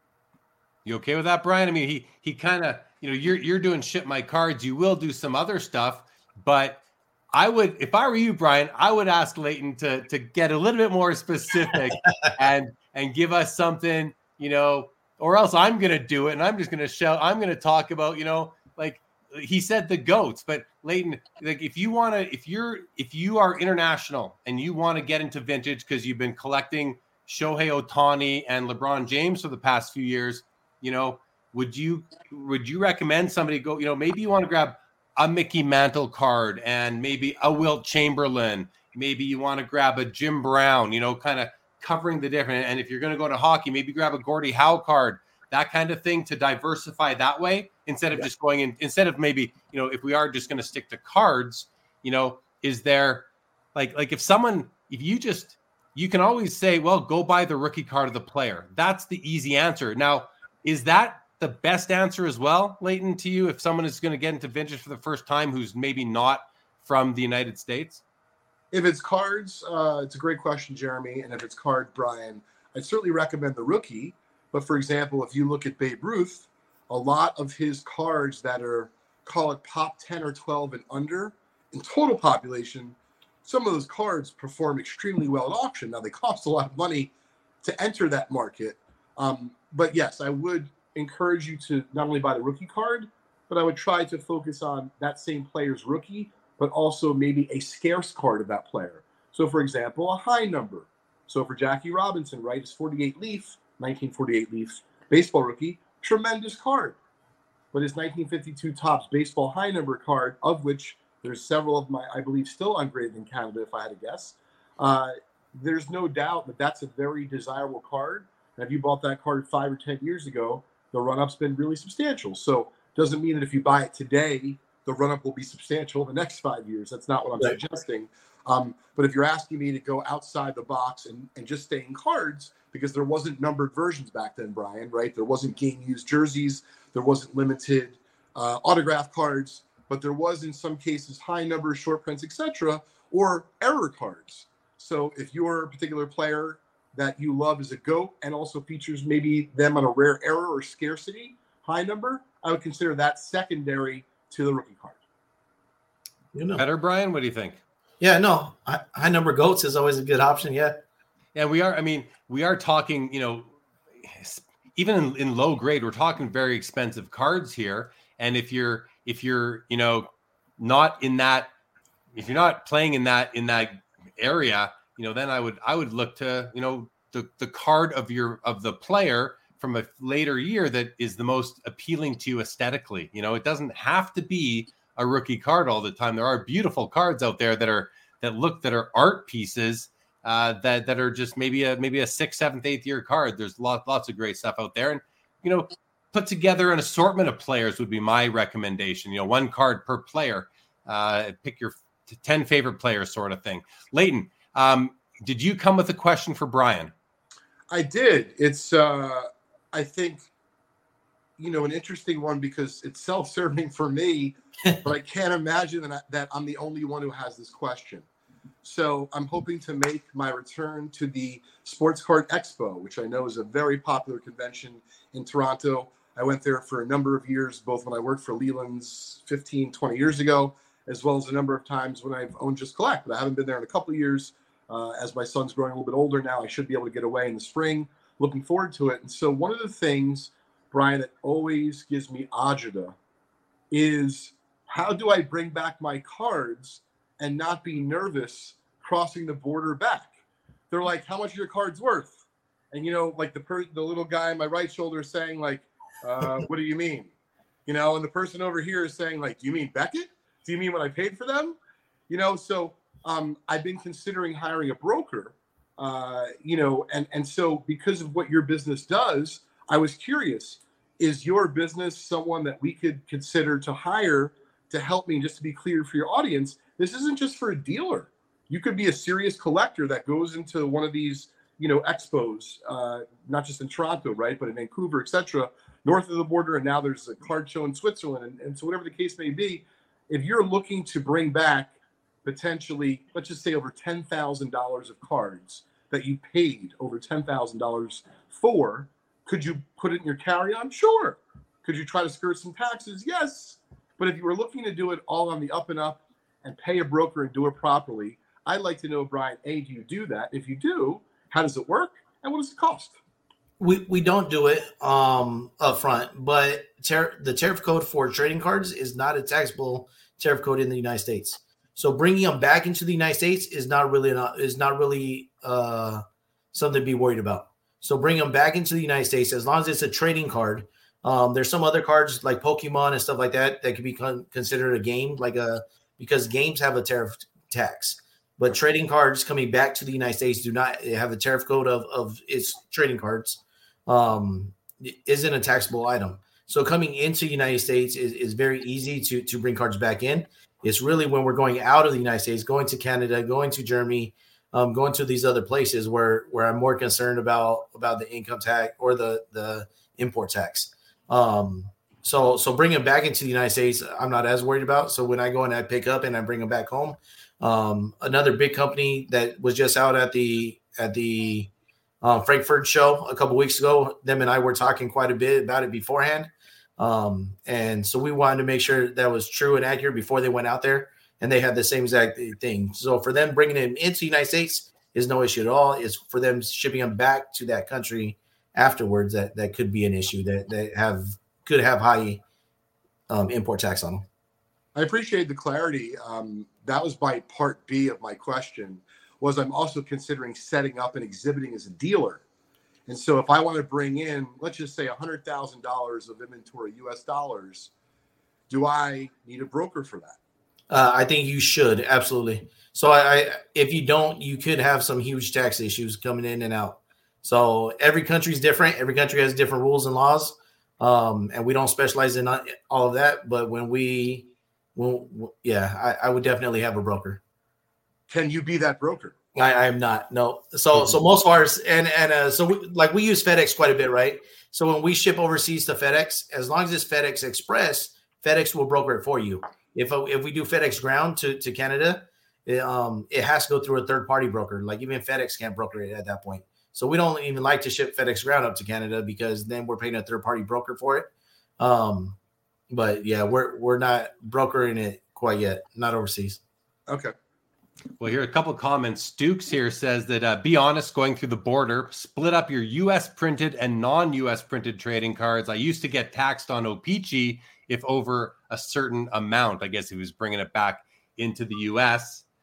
You okay with that, Brian? I mean, he he kind of, you know, you're you're doing ship my cards. You will do some other stuff, but I would, if I were you, Brian, I would ask Leighton to to get a little bit more specific and and give us something, you know. Or else I'm going to do it, and I'm just going to show, I'm going to talk about, you know, like he said, the GOATs. But Leighton, like if you want to, if you're, if you are international and you want to get into vintage because you've been collecting Shohei Ohtani and LeBron James for the past few years, you know, would you, would you recommend somebody go, you know, maybe you want to grab a Mickey Mantle card and maybe a Wilt Chamberlain, maybe you want to grab a Jim Brown, you know, kind of covering the different, and if you're going to go to hockey, maybe grab a Gordie Howe card, that kind of thing, to diversify that way instead of yeah. just going in, instead of maybe, you know, if we are just going to stick to cards, you know, is there like, like if someone, if you just, you can always say, well, go buy the rookie card of the player. That's the easy answer. Now, is that the best answer as well, Leighton, to you, if someone is going to get into vintage for the first time, who's maybe not from the United States? If it's cards, uh, it's a great question, Jeremy. And if it's card, Brian, I'd certainly recommend the rookie. But for example, if you look at Babe Ruth, a lot of his cards that are, call it pop ten or twelve and under in total population, some of those cards perform extremely well at auction. Now, they cost a lot of money to enter that market. Um, but yes, I would encourage you to not only buy the rookie card, but I would try to focus on that same player's rookie, but also maybe a scarce card of that player. So, for example, a high number. So for Jackie Robinson, right, his forty-eight Leaf, nineteen forty-eight Leaf baseball rookie, tremendous card. But his nineteen fifty-two Topps baseball high number card, of which there's several of my, I believe, still ungraded in Canada, if I had to guess, uh, there's no doubt that that's a very desirable card. And if you bought that card five or ten years ago, the run-up's been really substantial. So doesn't mean that if you buy it today, the run-up will be substantial in the next five years. That's not what I'm right. suggesting. Um, but if you're asking me to go outside the box and, and just stay in cards, because there wasn't numbered versions back then, Brian, right? There wasn't game-used jerseys. There wasn't limited uh, autograph cards. But there was, in some cases, high numbers, short prints, et cetera, or error cards. So if you're a particular player that you love as a GOAT and also features maybe them on a rare error or scarcity high number, I would consider that secondary to the rookie card. You know. Better, Brian? What do you think? Yeah, no, high, high number GOATs is always a good option. Yeah. Yeah, we are. I mean, we are talking, you know, even in, in low grade, we're talking very expensive cards here. And if you're, if you're, you know, not in that, if you're not playing in that, in that area, you know, then I would I would look to, you know, the the card of your of the player from a later year that is the most appealing to you aesthetically. You know, it doesn't have to be a rookie card all the time. There are beautiful cards out there that are that look that are art pieces uh, that that are just maybe a maybe a sixth, seventh, eighth year card. There's lots lots of great stuff out there, and you know, put together an assortment of players would be my recommendation. You know, one card per player. Uh, pick your ten favorite players, sort of thing. Leighton, um, did you come with a question for Brian? I did. It's, uh, I think, you know, an interesting one because it's self-serving for me, but I can't imagine that, I, that I'm the only one who has this question. So I'm hoping to make my return to the Sports Card Expo, which I know is a very popular convention in Toronto. I went there for a number of years, both when I worked for Leland's fifteen, twenty years ago, as well as a number of times when I've owned Just Collect. But I haven't been there in a couple of years. Uh, as my son's growing a little bit older now, I should be able to get away in the spring. Looking forward to it. And so one of the things, Brian, that always gives me agita is how do I bring back my cards and not be nervous crossing the border back? They're like, how much are your cards worth? And, you know, like the per- the little guy on my right shoulder is saying, like, uh, what do you mean? You know, and the person over here is saying, like, do you mean Beckett? Do you mean what I paid for them? You know, so um, I've been considering hiring a broker, uh, you know, and, and so because of what your business does, I was curious, is your business someone that we could consider to hire to help me? Just to be clear for your audience, this isn't just for a dealer. You could be a serious collector that goes into one of these, you know, expos, uh, not just in Toronto, right, but in Vancouver, et cetera, north of the border. And now there's a card show in Switzerland. And, and so whatever the case may be, if you're looking to bring back potentially, let's just say over ten thousand dollars of cards that you paid over ten thousand dollars for, could you put it in your carry-on? Sure. Could you try to skirt some taxes? Yes. But if you were looking to do it all on the up and up and pay a broker and do it properly, I'd like to know, Brian, A, do you do that? If you do, how does it work? And what does it cost? We we don't do it um, up front, but tar- the tariff code for trading cards is not a taxable tariff code in the United States. So bringing them back into the United States is not really an, is not really uh, something to be worried about. So bring them back into the United States as long as it's a trading card. Um, there's some other cards like Pokemon and stuff like that that could be con- considered a game, like a because games have a tariff tax. But trading cards coming back to the United States do not have a tariff code of, of its trading cards. Um, isn't a taxable item. So coming into the United States is, is very easy to, to bring cards back in. It's really when we're going out of the United States, going to Canada, going to Germany, um, going to these other places where, where I'm more concerned about, about the income tax or the, the import tax. Um, so, so bringing them back into the United States, I'm not as worried about. So when I go and I pick up and I bring them back home, um, another big company that was just out at the, at the, Uh, Frankfurt show a couple weeks ago, them and I were talking quite a bit about it beforehand. Um, and so we wanted to make sure that was true and accurate before they went out there, and they had the same exact thing. So for them bringing them into the United States is no issue at all. It's for them shipping them back to that country afterwards that, that could be an issue that, that have could have high um, import tax on them. I appreciate the clarity. Um, that was by part B of my question. Was I'm also considering setting up and exhibiting as a dealer. And so if I want to bring in, let's just say one hundred thousand dollars of inventory, U S dollars, do I need a broker for that? Uh, I think you should. Absolutely. So I, I, if you don't, you could have some huge tax issues coming in and out. So every country is different. Every country has different rules and laws. Um, and we don't specialize in all of that. But when we, when, yeah, I, I would definitely have a broker. Can you be that broker? I, I am not. No. So, mm-hmm. so most of ours, and, and, uh, so we, like we use FedEx quite a bit, right? So when we ship overseas to FedEx, as long as it's FedEx Express, FedEx will broker it for you. If, if we do FedEx Ground to, to Canada, it, um, it has to go through a third party broker. Like even FedEx can't broker it at that point. So we don't even like to ship FedEx Ground up to Canada because then we're paying a third party broker for it. Um, but yeah, we're, we're not brokering it quite yet. Not overseas. Okay. Well, here are a couple of comments. Stukes here says that uh, be honest going through the border, split up your U S printed and non-U S printed trading cards. I used to get taxed on O P G if over a certain amount. I guess he was bringing it back into the U S.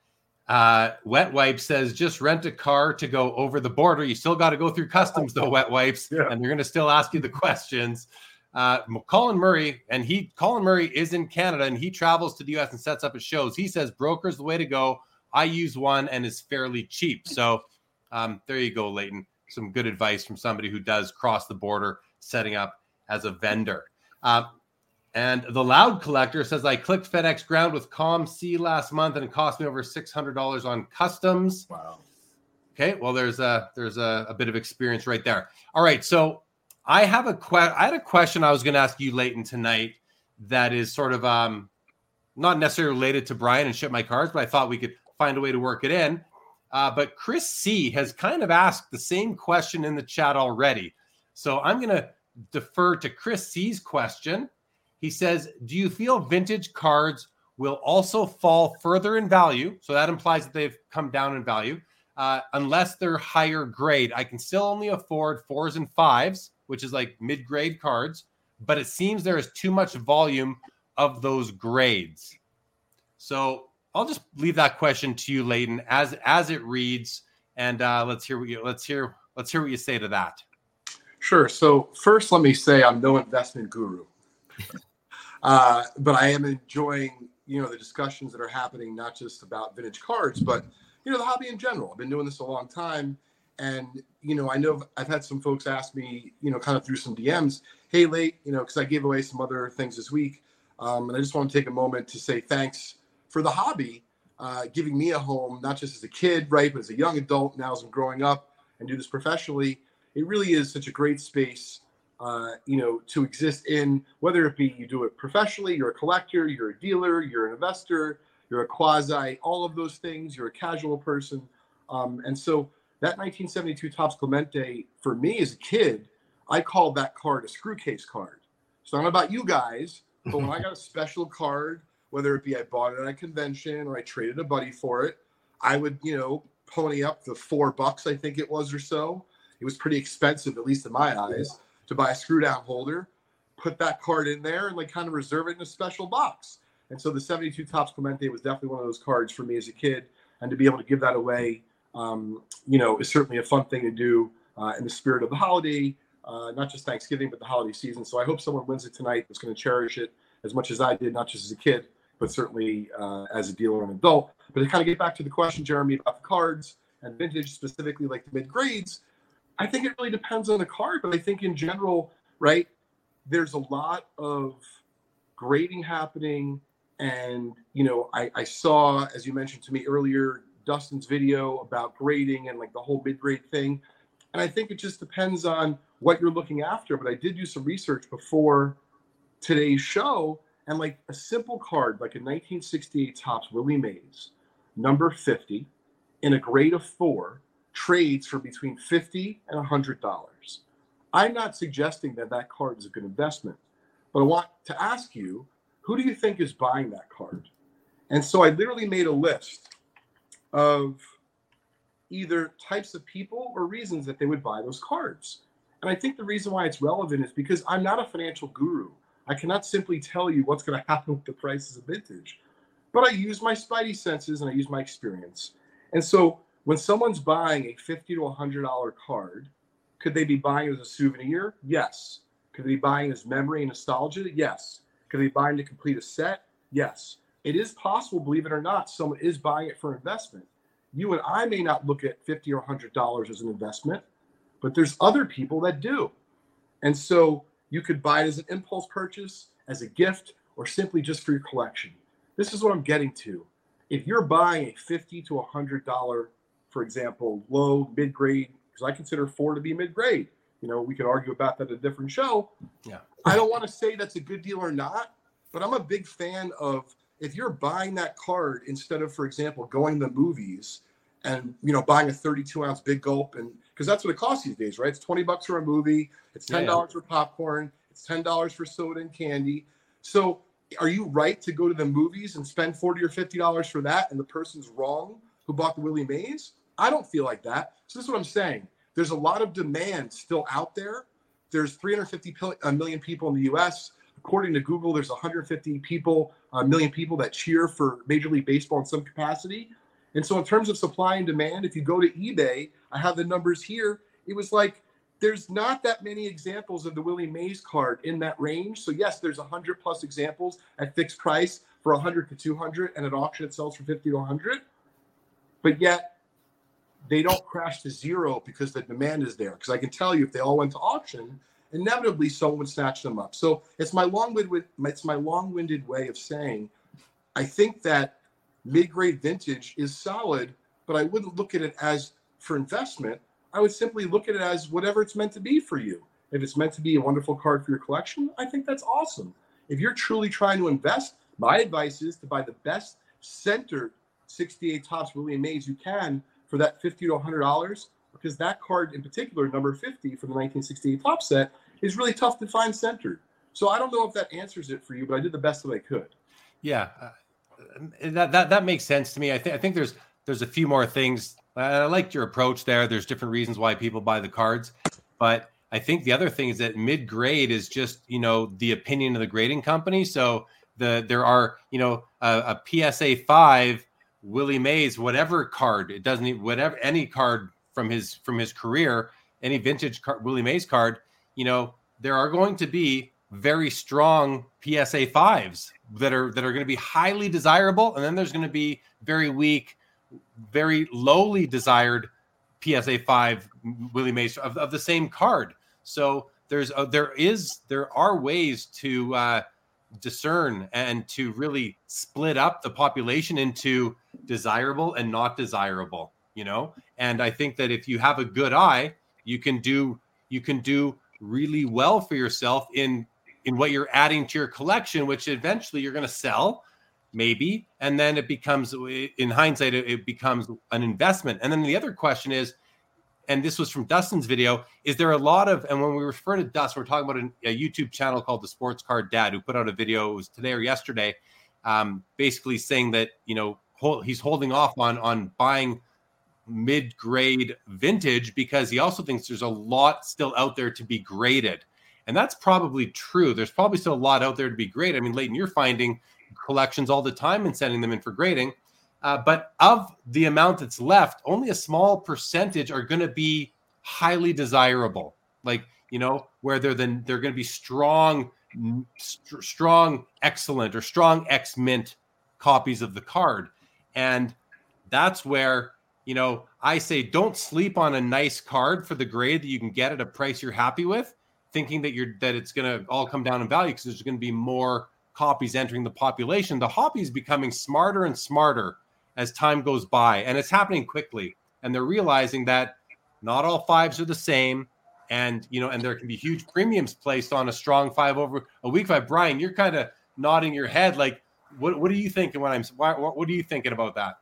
Uh, Wet Wipes says, just rent a car to go over the border. You still got to go through customs, though, Wet Wipes, yeah. and they're going to still ask you the questions. Uh, Colin Murray, and he, Colin Murray is in Canada, and he travels to the U S and sets up his shows. He says, broker's the way to go. I use one and is fairly cheap. So um, there you go, Leighton. Some good advice from somebody who does cross the border, setting up as a vendor. Uh, and the Loud Collector says, I clicked FedEx Ground with ComC last month, and it cost me over six hundred dollars on customs. Wow. Okay, well, there's a there's a, a bit of experience right there. All right, so I have a que- I had a question I was going to ask you, Leighton, tonight that is sort of um, not necessarily related to Brian and Ship My Cards, but I thought we could find a way to work it in. Uh, but Chris C has kind of asked the same question in the chat already. So I'm going to defer to Chris C's question. He says, do you feel vintage cards will also fall further in value? So that implies that they've come down in value. Uh, unless they're higher grade. I can still only afford fours and fives, which is like mid-grade cards, but it seems there is too much volume of those grades. So I'll just leave that question to you, Leighton, as as it reads, and uh, let's hear what you let's hear let's hear what you say to that. Sure. So first, let me say I'm no investment guru, uh, but I am enjoying you know the discussions that are happening, not just about vintage cards, but you know the hobby in general. I've been doing this a long time, and you know I know I've had some folks ask me, you know, kind of through some D Ms, hey, Leighton, you know, because I gave away some other things this week, um, and I just want to take a moment to say thanks for the hobby, uh, giving me a home, not just as a kid, right, but as a young adult, now as I'm growing up and do this professionally. It really is such a great space, uh, you know, to exist in, whether it be you do it professionally, you're a collector, you're a dealer, you're an investor, you're a quasi, all of those things, you're a casual person. Um, and so that nineteen seventy-two Topps Clemente, for me as a kid, I called that card a screw case card. So I don't know about you guys, but when I got a special card, whether it be I bought it at a convention or I traded a buddy for it, I would, you know, pony up the four bucks, I think it was or so. It was pretty expensive, at least in my eyes, to buy a screw down holder, put that card in there and like kind of reserve it in a special box. And so the seventy-two Topps Clemente was definitely one of those cards for me as a kid. And to be able to give that away, um, you know, is certainly a fun thing to do uh, in the spirit of the holiday, uh, not just Thanksgiving, but the holiday season. So I hope someone wins it tonight that's going to cherish it as much as I did, not just as a kid, but certainly uh, as a dealer and adult. But to kind of get back to the question, Jeremy, about the cards and vintage, specifically like the mid-grades, I think it really depends on the card. But I think in general, right, there's a lot of grading happening. And, you know, I, I saw, as you mentioned to me earlier, Dustin's video about grading and like the whole mid-grade thing. And I think it just depends on what you're looking after. But I did do some research before today's show. And like a simple card, like a nineteen sixty-eight Topps Willie Mays, number fifty, in a grade of four, trades for between fifty dollars and one hundred dollars. I'm not suggesting that that card is a good investment, but I want to ask you, who do you think is buying that card? And so I literally made a list of either types of people or reasons that they would buy those cards. And I think the reason why it's relevant is because I'm not a financial guru. I cannot simply tell you what's going to happen with the prices of vintage, but I use my spidey senses and I use my experience. And so when someone's buying a fifty to one hundred dollars card, could they be buying it as a souvenir? Yes. Could they be buying it as memory and nostalgia? Yes. Could they be buying to complete a set? Yes. It is possible, believe it or not, someone is buying it for investment. You and I may not look at fifty or one hundred dollars as an investment, but there's other people that do. And so you could buy it as an impulse purchase, as a gift, or simply just for your collection. This is what I'm getting to. If you're buying a fifty to one hundred dollars, for example, low, mid-grade, because I consider four to be mid-grade. You know, we could argue about that at a different show. Yeah. I don't want to say that's a good deal or not, but I'm a big fan of if you're buying that card instead of, for example, going to the movies and, you know, buying a thirty-two ounce big gulp, and because that's what it costs these days, right? It's twenty bucks for a movie. It's ten dollars yeah, yeah. for popcorn. It's ten dollars for soda and candy. So are you right to go to the movies and spend forty or fifty dollars for that, and the person's wrong who bought the Willie Mays? I don't feel like that. So this is what I'm saying. There's a lot of demand still out there. There's three hundred fifty million people in the U S. According to Google, there's one hundred fifty people, a million people that cheer for Major League Baseball in some capacity. And so in terms of supply and demand, if you go to eBay, I have the numbers here. It was like, there's not that many examples of the Willie Mays card in that range. So yes, there's one hundred plus examples at fixed price for one hundred to two hundred, and at auction it sells for fifty to one hundred. But yet they don't crash to zero because the demand is there. Because I can tell you, if they all went to auction, inevitably someone would snatch them up. So it's my long-winded, it's my long-winded way of saying, I think that mid-grade vintage is solid, but I wouldn't look at it as for investment. I would simply look at it as whatever it's meant to be for you. If it's meant to be a wonderful card for your collection, I think that's awesome. If you're truly trying to invest, my advice is to buy the best centered sixty-eight Topps Willie Mays you can for that fifty to one hundred dollars, because that card in particular, number fifty from the nineteen sixty-eight Topps set, is really tough to find centered. So I don't know if that answers it for you, but I did the best that I could. Yeah, uh, that, that that makes sense to me. I think I think there's there's a few more things. I liked your approach there. There's different reasons why people buy the cards, but I think the other thing is that mid-grade is just, you know, the opinion of the grading company. So the there are, you know, a, a P S A five Willie Mays, whatever card, it doesn't even, whatever, any card from his from his career, any vintage card, Willie Mays card, you know, there are going to be very strong P S A fives that are that are going to be highly desirable, and then there's going to be very weak, very lowly desired P S A five Willie Mays of, of the same card. So there's a, there is there are ways to uh, discern and to really split up the population into desirable and not desirable, you know. And I think that if you have a good eye, you can do you can do really well for yourself in in what you're adding to your collection, which eventually you're going to sell, maybe, and then it becomes, in hindsight, it becomes an investment. And then the other question is, and this was from Dustin's video, is there a lot of, and when we refer to Dustin, we're talking about a, a YouTube channel called The Sports Card Dad, who put out a video, it was today or yesterday, um, basically saying that, you know, hold, he's holding off on, on buying mid-grade vintage because he also thinks there's a lot still out there to be graded. And that's probably true. There's probably still a lot out there to be graded. I mean, Leighton, you're finding collections all the time and sending them in for grading. Uh, but of the amount that's left, only a small percentage are going to be highly desirable. Like, you know, where they're then they're going to be strong, st- strong, excellent, or strong X mint copies of the card. And that's where, you know, I say don't sleep on a nice card for the grade that you can get at a price you're happy with, thinking that you're that it's going to all come down in value because there's going to be more copies entering the population. The hobby is becoming smarter and smarter as time goes by, and it's happening quickly. And they're realizing that not all fives are the same, and you know, and there can be huge premiums placed on a strong five over a weak five. Brian, you're kind of nodding your head, like, what what are you thinking when I'm? What, what are you thinking about that?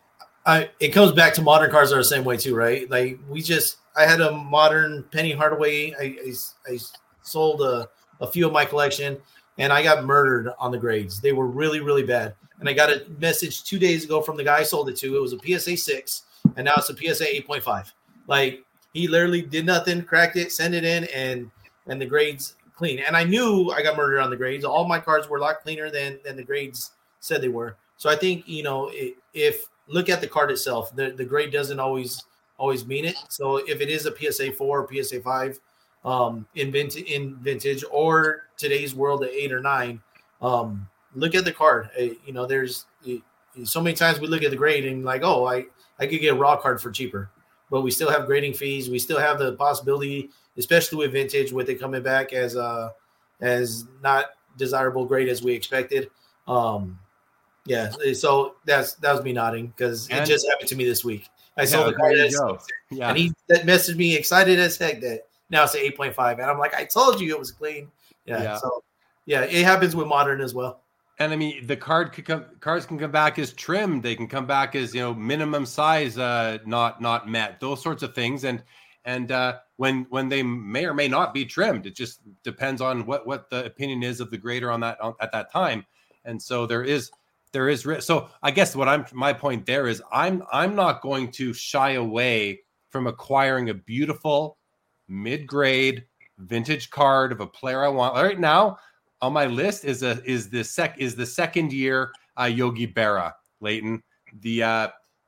I, it comes back to modern cars are the same way too, right? Like we just, I had a modern Penny Hardaway. I, I, I sold a, a few of my collection, and I got murdered on the grades. They were really, really bad. And I got a message two days ago from the guy I sold it to. It was a P S A six, and now it's a P S A eight point five. Like he literally did nothing, cracked it, sent it in, and and the grades clean. And I knew I got murdered on the grades. All my cards were a lot cleaner than than the grades said they were. So I think, you know, it, if look at the card itself, the, the grade doesn't always always mean it. So if it is a P S A four or P S A five um, in vintage, in vintage or today's world at eight or nine, um, look at the card. Uh, you know, there's uh, so many times we look at the grade and like, oh, I, I could get a raw card for cheaper, but we still have grading fees. We still have the possibility, especially with vintage, with it coming back as a, as not desirable grade as we expected. Um, Yeah, so that's that was me nodding because it just happened to me this week. I saw the card, yeah. and he that messaged me excited as heck that now it's an eight point five, and I'm like, I told you it was clean. Yeah, yeah. So yeah, it happens with modern as well. And I mean, the card could come, cards can come back as trimmed. They can come back as, you know, minimum size uh, not not met. Those sorts of things, and and uh, when when they may or may not be trimmed, it just depends on what what the opinion is of the grader on that on, at that time. And so there is. There is so I guess what I'm my point there is I'm I'm not going to shy away from acquiring a beautiful mid-grade vintage card of a player I want. Right now on my list is a is the sec is the second year uh, Yogi Berra, Leighton. The uh,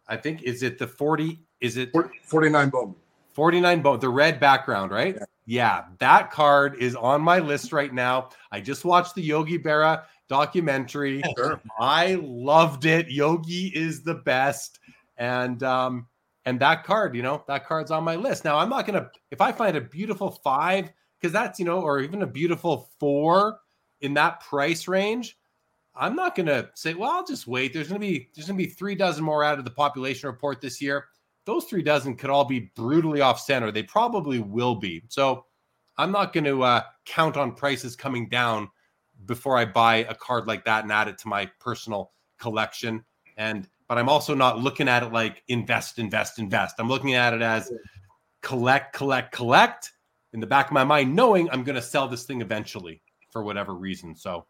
I think, is it the forty? Is it forty-nine Bowman? forty-nine Bowman, the red background, right? Yeah. yeah, that card is on my list right now. I just watched the Yogi Berra documentary. Sure. I loved it. Yogi is the best. And um, and that card, you know, that card's on my list. Now, I'm not going to, if I find a beautiful five, because that's, you know, or even a beautiful four in that price range, I'm not going to say, well, I'll just wait. There's going to be, there's going to be three dozen more out of the population report this year. Those three dozen could all be brutally off center. They probably will be. So I'm not going to uh, count on prices coming down before I buy a card like that and add it to my personal collection. And, but I'm also not looking at it like invest, invest, invest. I'm looking at it as collect, collect, collect in the back of my mind, knowing I'm going to sell this thing eventually for whatever reason. So,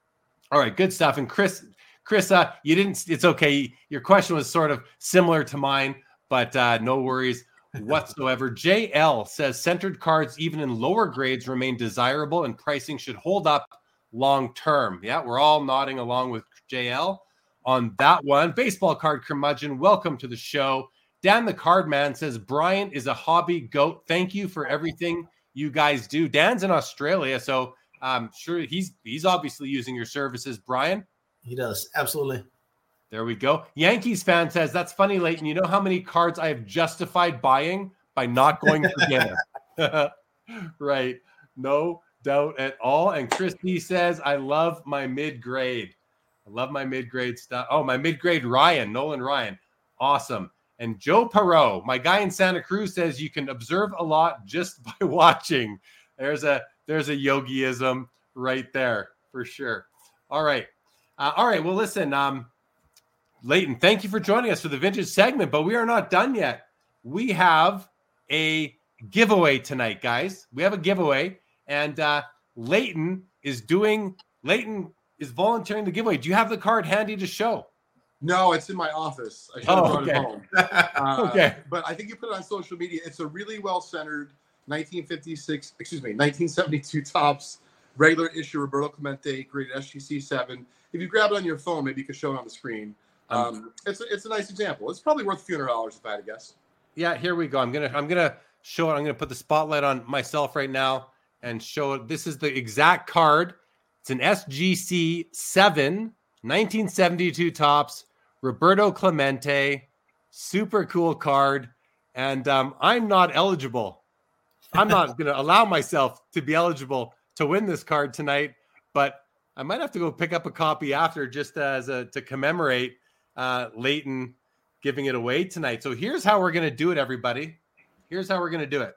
all right, good stuff. And Chris, Chris, uh, you didn't, it's okay. Your question was sort of similar to mine, but uh, no worries whatsoever. J L says centered cards, even in lower grades, remain desirable and pricing should hold up long term. Yeah, we're all nodding along with J L on that one. Baseball card curmudgeon, welcome to the show. Dan the Card Man says Brian is a hobby goat. Thank you for everything you guys do. Dan's in Australia, so I'm sure he's he's obviously using your services, Brian. He does, absolutely. There we go. Yankees fan says, that's funny, Leighton. You know how many cards I have justified buying by not going for dinner? Right. No doubt at all. And Christy says, I love my mid-grade. I love my mid-grade stuff. Oh, my mid-grade Ryan, Nolan Ryan. Awesome. And Joe Perot, my guy in Santa Cruz, says you can observe a lot just by watching. There's a there's a yogiism right there for sure. All right. Uh, all right. Well, listen, um, Leighton, thank you for joining us for the vintage segment, but we are not done yet. We have a giveaway tonight, guys. We have a giveaway, and uh, Leighton is doing, Leighton is volunteering the giveaway. Do you have the card handy to show? No, it's in my office. I should have Oh, brought okay. it home. Uh, Okay. But I think you put it on social media. It's a really well-centered nineteen fifty-six, excuse me, nineteen seventy-two Topps regular issue Roberto Clemente, graded S G C seven. If you grab it on your phone, maybe you can show it on the screen. Um, it's, a, it's a nice example. It's probably worth a few hundred dollars if I had to guess. Yeah, here we go. I'm gonna I'm gonna show it. I'm gonna put the spotlight on myself right now and show it. This is the exact card. It's an S G C seven, nineteen seventy-two Topps, Roberto Clemente. Super cool card. And um, I'm not eligible. I'm not gonna allow myself to be eligible to win this card tonight, but I might have to go pick up a copy after just as a to commemorate uh, Leighton giving it away tonight. So here's how we're going to do it, everybody. Here's how we're going to do it.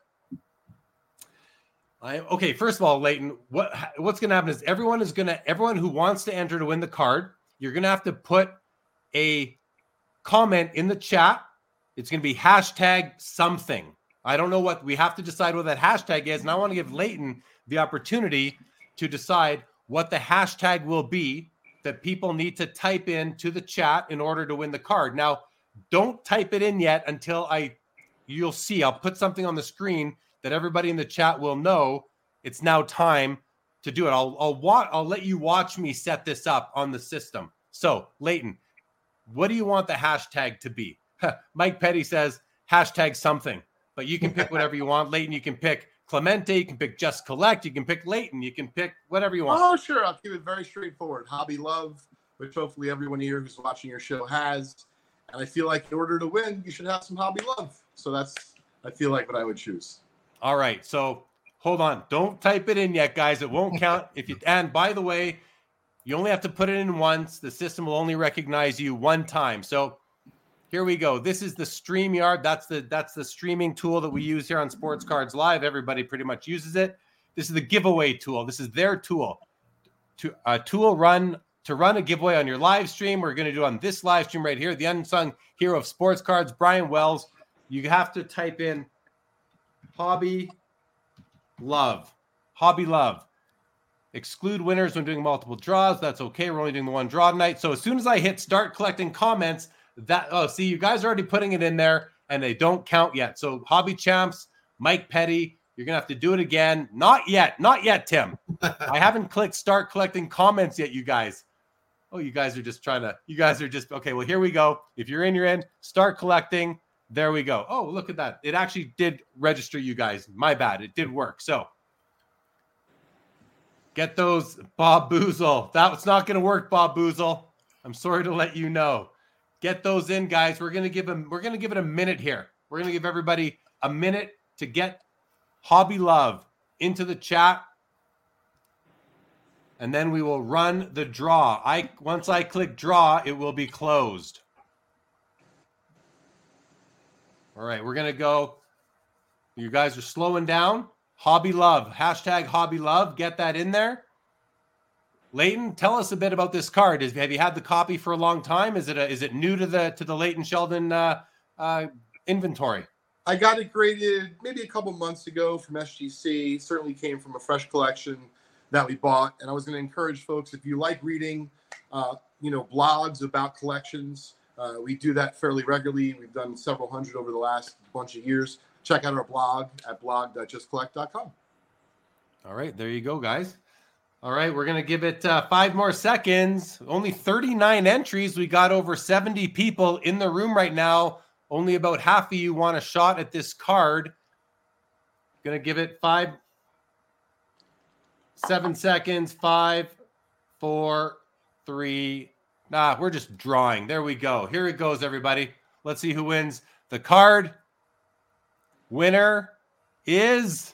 I, okay, first of all, Leighton, what what's going to happen is everyone is going to everyone who wants to enter to win the card, you're going to have to put a comment in the chat. It's going to be hashtag something. I don't know what we have to decide what that hashtag is, and I want to give Leighton the opportunity to decide what the hashtag will be that people need to type in to the chat in order to win the card. Now, don't type it in yet until I, you'll see, I'll put something on the screen that everybody in the chat will know it's now time to do it. I'll, I'll, wa- I'll let you watch me set this up on the system. So, Leighton, what do you want the hashtag to be? Mike Petty says hashtag something, but you can pick whatever you want. Leighton, you can pick Clemente, you can pick Just Collect, you can pick Leighton, you can pick whatever you want. Oh, sure. I'll keep it very straightforward. Hobby Love, which hopefully everyone here who's watching your show has. And I feel like in order to win, you should have some Hobby Love. So that's, I feel like, what I would choose. All right. So hold on. Don't type it in yet, guys. It won't count. if you. And by the way, you only have to put it in once. The system will only recognize you one time. So here we go. This is the StreamYard. That's the that's the streaming tool that we use here on Sports Cards Live. Everybody pretty much uses it. This is the giveaway tool. This is their tool. To a tool run to run a giveaway on your live stream. We're going to do on this live stream right here. The unsung hero of sports cards, Brian Wells. You have to type in Hobby Love. Hobby Love. Exclude winners when doing multiple draws. That's okay. We're only doing the one draw tonight. So as soon as I hit start collecting comments, that oh, see, you guys are already putting it in there and they don't count yet. So Hobby Champs, Mike Petty, you're gonna have to do it again. Not yet, not yet, Tim. I haven't clicked start collecting comments yet, you guys. Oh, you guys are just trying to, you guys are just, okay, well, here we go. If you're in, you're in. Start collecting. There we go. Oh, look at that. It actually did register you guys. My bad. It did work. So get those, Bob Boozle. That's not going to work, Bob Boozle. I'm sorry to let you know. Get those in, guys. We're going to give them, we're going to give it a minute here. We're going to give everybody a minute to get Hobby Love into the chat. And then we will run the draw. I once I click draw, it will be closed. All right, we're going to go. You guys are slowing down. Hobby Love, hashtag Hobby Love. Get that in there. Leighton, tell us a bit about this card. Is, have you had the copy for a long time? Is it a, is it new to the to the Leighton Sheldon uh, uh, inventory? I got it graded maybe a couple months ago from S G C. Certainly came from a fresh collection that we bought. And I was going to encourage folks, if you like reading, uh, you know, blogs about collections, uh, we do that fairly regularly. We've done several hundred over the last bunch of years. Check out our blog at blog dot just collect dot com. All right, there you go, guys. All right, we're going to give it uh, five more seconds. Only thirty-nine entries. We got over seventy people in the room right now. Only about half of you want a shot at this card. Going to give it five, seven seconds. Five, four, three. Nah, we're just drawing. There we go. Here it goes, everybody. Let's see who wins the card. Winner is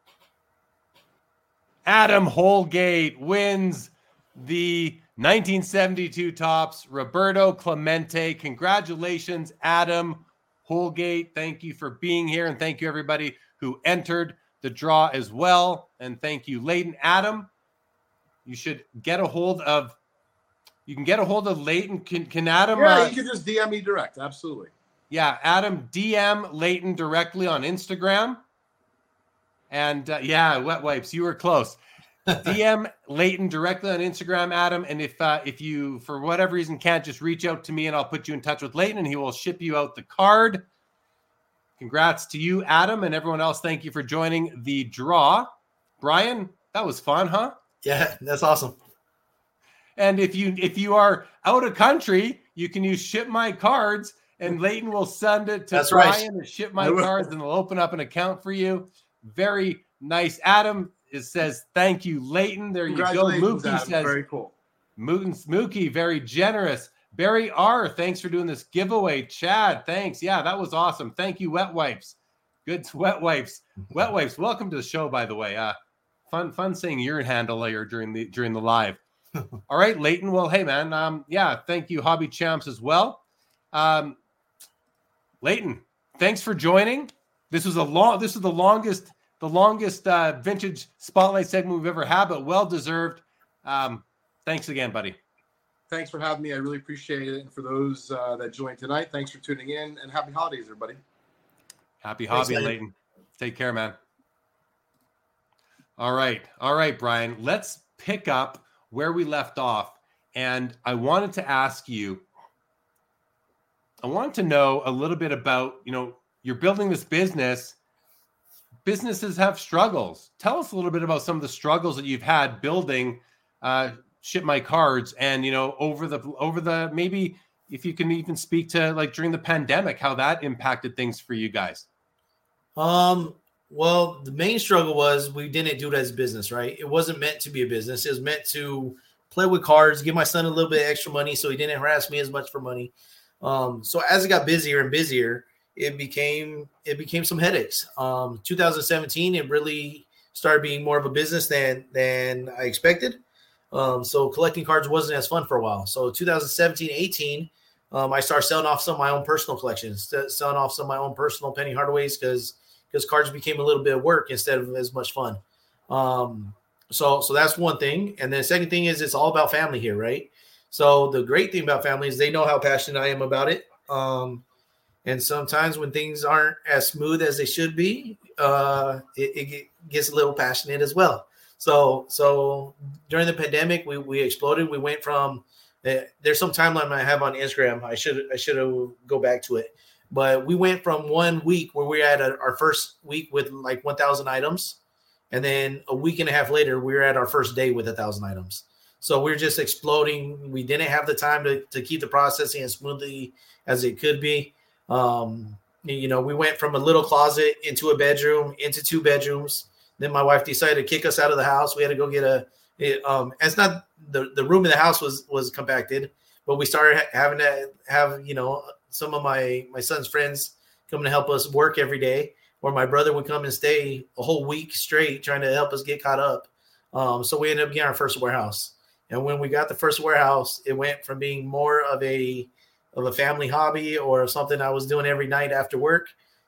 Adam Holgate. Wins the nineteen seventy-two Topps Roberto Clemente. Congratulations, Adam Holgate. Thank you for being here, and thank you everybody who entered the draw as well. And thank you, Leighton. Adam, you should get a hold of. You can get a hold of Leighton. Can, can Adam? Yeah, uh, you can just D M me direct. Absolutely. Yeah, Adam, D M Leighton directly on Instagram. And uh, yeah, Wet Wipes, you were close. D M Leighton directly on Instagram, Adam. And if uh, if you, for whatever reason, can't, just reach out to me and I'll put you in touch with Leighton and he will ship you out the card. Congrats to you, Adam, and everyone else. Thank you for joining the draw. Brian, that was fun, huh? Yeah, that's awesome. And if you if you are out of country, you can use Ship My Cards, and Leighton will send it to That's Brian right. and Ship My Cards, and they'll open up an account for you. Very nice. Adam it says, thank you, Leighton. There you go. Mookie Adam. says, Very cool. Mookie, Mookie, very generous. Barry R., thanks for doing this giveaway. Chad, thanks. Yeah, that was awesome. Thank you, Wet Wipes. Good Wet Wipes. Wet Wipes, welcome to the show, by the way. Uh, fun fun saying your handle later during the during the live. All right, Leighton. Well, hey, man. Um, yeah, thank you, Hobby Champs, as well. Um, Leighton, thanks for joining. This was a long. This is the longest, the longest uh, vintage spotlight segment we've ever had, but well deserved. Um, thanks again, buddy. Thanks for having me. I really appreciate it. And for those uh, that joined tonight, thanks for tuning in, and happy holidays, everybody. Happy hobby, Thanks, Leighton. Take care, man. All right. All right, Brian. Let's pick up where we left off. And I wanted to ask you, I wanted to know a little bit about, you know, you're building this business. Businesses have struggles. Tell us a little bit about some of the struggles that you've had building uh, Ship My Cards, and, you know, over the, over the, maybe if you can even speak to, like, during the pandemic, how that impacted things for you guys. Um, well, the main struggle was we didn't do it as a business, right? It wasn't meant to be a business. It was meant to play with cards, give my son a little bit extra money so he didn't harass me as much for money. Um, so as it got busier and busier, it became, it became some headaches. Um, two thousand seventeen, it really started being more of a business than, than I expected. Um, so collecting cards wasn't as fun for a while. So two thousand seventeen, eighteen, um, I started selling off some of my own personal collections, selling off some of my own personal Penny Hardaways because because cards became a little bit of work instead of as much fun. Um, so so that's one thing. And then the second thing is it's all about family here, right? So the great thing about family is they know how passionate I am about it. Um, and sometimes when things aren't as smooth as they should be, uh, it, it gets a little passionate as well. So, so during the pandemic, we, we exploded. We went from uh, there's some timeline I have on Instagram. I should I should have go back to it, but we went from one week where we had a, our first week with like one thousand items, and then a week and a half later, we were at our first day with a thousand items. So we we're just exploding. We didn't have the time to, to keep the processing as smoothly as it could be. Um, you know, we went from a little closet into a bedroom, into two bedrooms. Then my wife decided to kick us out of the house. We had to go get a, it, um, it's not the, the room in the house was, was compacted, but we started ha- having to have, you know, some of my, my son's friends coming to help us work every day, or my brother would come and stay a whole week straight trying to help us get caught up. Um, so we ended up getting our first warehouse. And when we got the first warehouse, it went from being more of a of a family hobby or something I was doing every night after work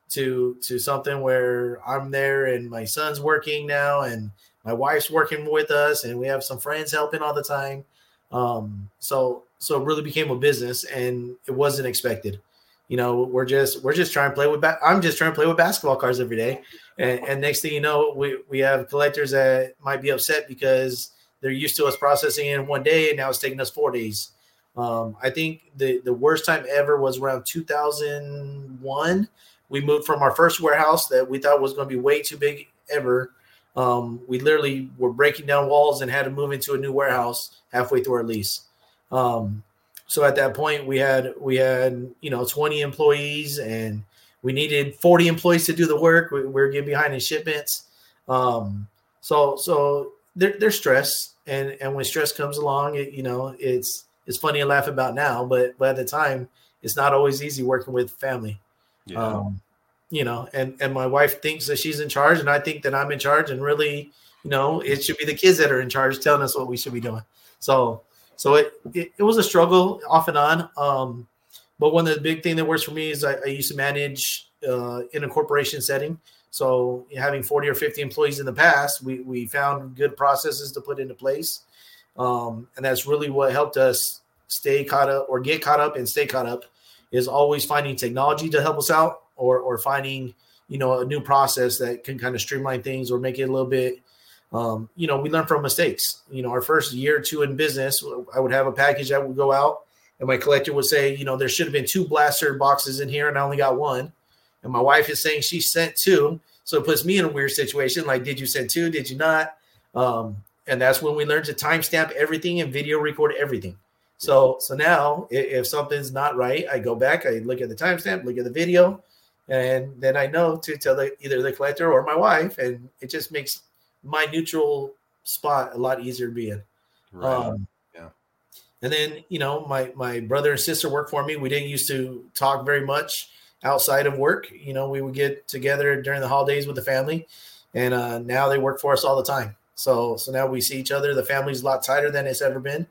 to to something where I'm there and my son's working now and my wife's working with us and we have some friends helping all the time. Um, so so it really became a business, and it wasn't expected. You know, we're just we're just trying to play with ba- I'm just trying to play with basketball cards every day. And, and next thing you know, we, we have collectors that might be upset because they're used to us processing in one day, and now it's taking us four days. Um, I think the, the worst time ever was around two thousand one. We moved from our first warehouse that we thought was going to be way too big ever. Um, we literally were breaking down walls and had to move into a new warehouse halfway through our lease. Um, so at that point, we had we had you know twenty employees, and we needed forty employees to do the work. We, we were getting behind in shipments. Um, so so there, there's stress, and and when stress comes along, it, you know it's it's funny to laugh about now, but but at the time, it's not always easy working with family. Yeah. Um, you know, and, and my wife thinks that she's in charge, and I think that I'm in charge, and really, you know, it should be the kids that are in charge telling us what we should be doing. So so it it, it was a struggle off and on. Um, but one of the big thing that works for me is I, I used to manage uh, in a corporation setting. So having forty or fifty employees in the past, we we found good processes to put into place. Um, and that's really what helped us stay caught up or get caught up and stay caught up, is always finding technology to help us out, or or finding, you know, a new process that can kind of streamline things or make it a little bit, um, you know, we learn from mistakes. You know, our first year or two in business, I would have a package that would go out and my collector would say, you know, there should have been two blaster boxes in here and I only got one. And my wife is saying she sent two. So it puts me in a weird situation. Like, did you send two? Did you not? Um, and that's when we learned to timestamp everything and video record everything. So so now if, if something's not right, I go back, I look at the timestamp, look at the video, and then I know to tell the, either the collector or my wife, and it just makes my neutral spot a lot easier to be in. Right. Um, yeah. And then, you know, my, my brother and sister work for me. We didn't used to talk very much outside of work. You know, we would get together during the holidays with the family, and uh, now they work for us all the time. So, so now we see each other. The family's a lot tighter than it's ever been.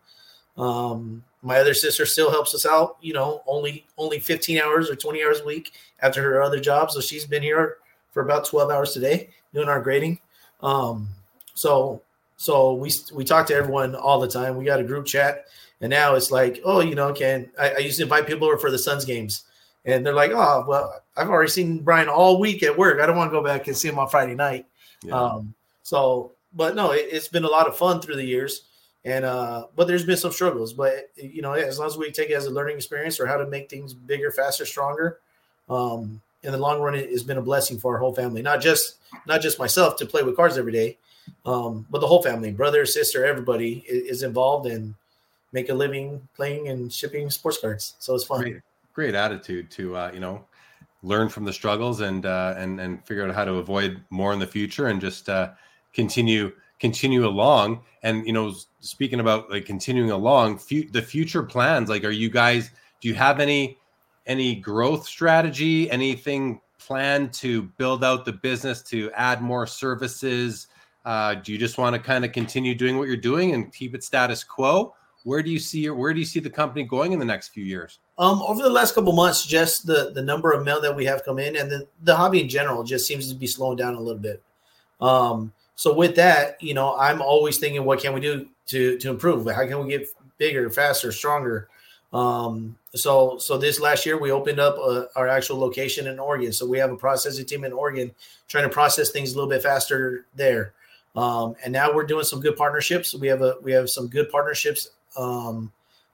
Um, my other sister still helps us out, you know, only, only fifteen hours or twenty hours a week after her other job. So she's been here for about twelve hours today doing our grading. Um, so, so we, we talk to everyone all the time. We got a group chat, and now it's like, oh, you know, can I, I used to invite people over for the Suns games, and they're like, oh, well, I've already seen Brian all week at work. I don't want to go back and see him on Friday night. Yeah. Um, so, but no, it, it's been a lot of fun through the years. And, uh, but there's been some struggles, but you know, as long as we take it as a learning experience or how to make things bigger, faster, stronger, um, in the long run, it has been a blessing for our whole family, not just, not just myself to play with cards every day, um, but the whole family, brother, sister, everybody is, is involved and make a living playing and shipping sports cards. So it's fun. Great, great attitude to, uh, you know, learn from the struggles and, uh, and, and figure out how to avoid more in the future and just, uh, continue, continue along. And, you know, speaking about like continuing along, fu- the future plans, like, are you guys, do you have any, any growth strategy, anything planned to build out the business, to add more services? Uh, do you just want to kind of continue doing what you're doing and keep it status quo? Where do you see your, where do you see the company going in the next few years? Um, over the last couple of months, just the, the number of mail that we have come in and the, the hobby in general just seems to be slowing down a little bit. Um, So with that, you know, I'm always thinking, what can we do to to improve? How can we get bigger, faster, stronger? Um, so so this last year, we opened up a, our actual location in Oregon. So we have a processing team in Oregon trying to process things a little bit faster there. Um, and now we're doing some good partnerships. We have a we have some good partnerships um,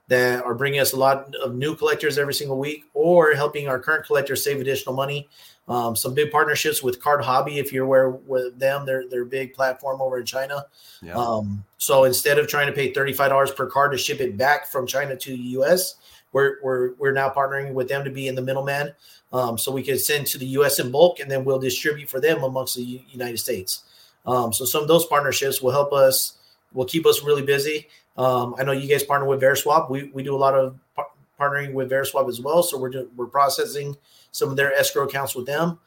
that are bringing us a lot of new collectors every single week, or helping our current collectors save additional money. Um, some big partnerships with Card Hobby, if you're aware with them, they're they're a big platform over in China. Yeah. Um, so instead of trying to pay thirty-five dollars per card to ship it back from China to the U S, we're we're we're now partnering with them to be in the middleman, um, so we can send to the U S in bulk, and then we'll distribute for them amongst the U- United States. Um, so some of those partnerships will help us, will keep us really busy. Um, I know you guys partner with VeriSwap. We we do a lot of par- partnering with VeriSwap as well. So we're do, we're processing some of their escrow accounts with them.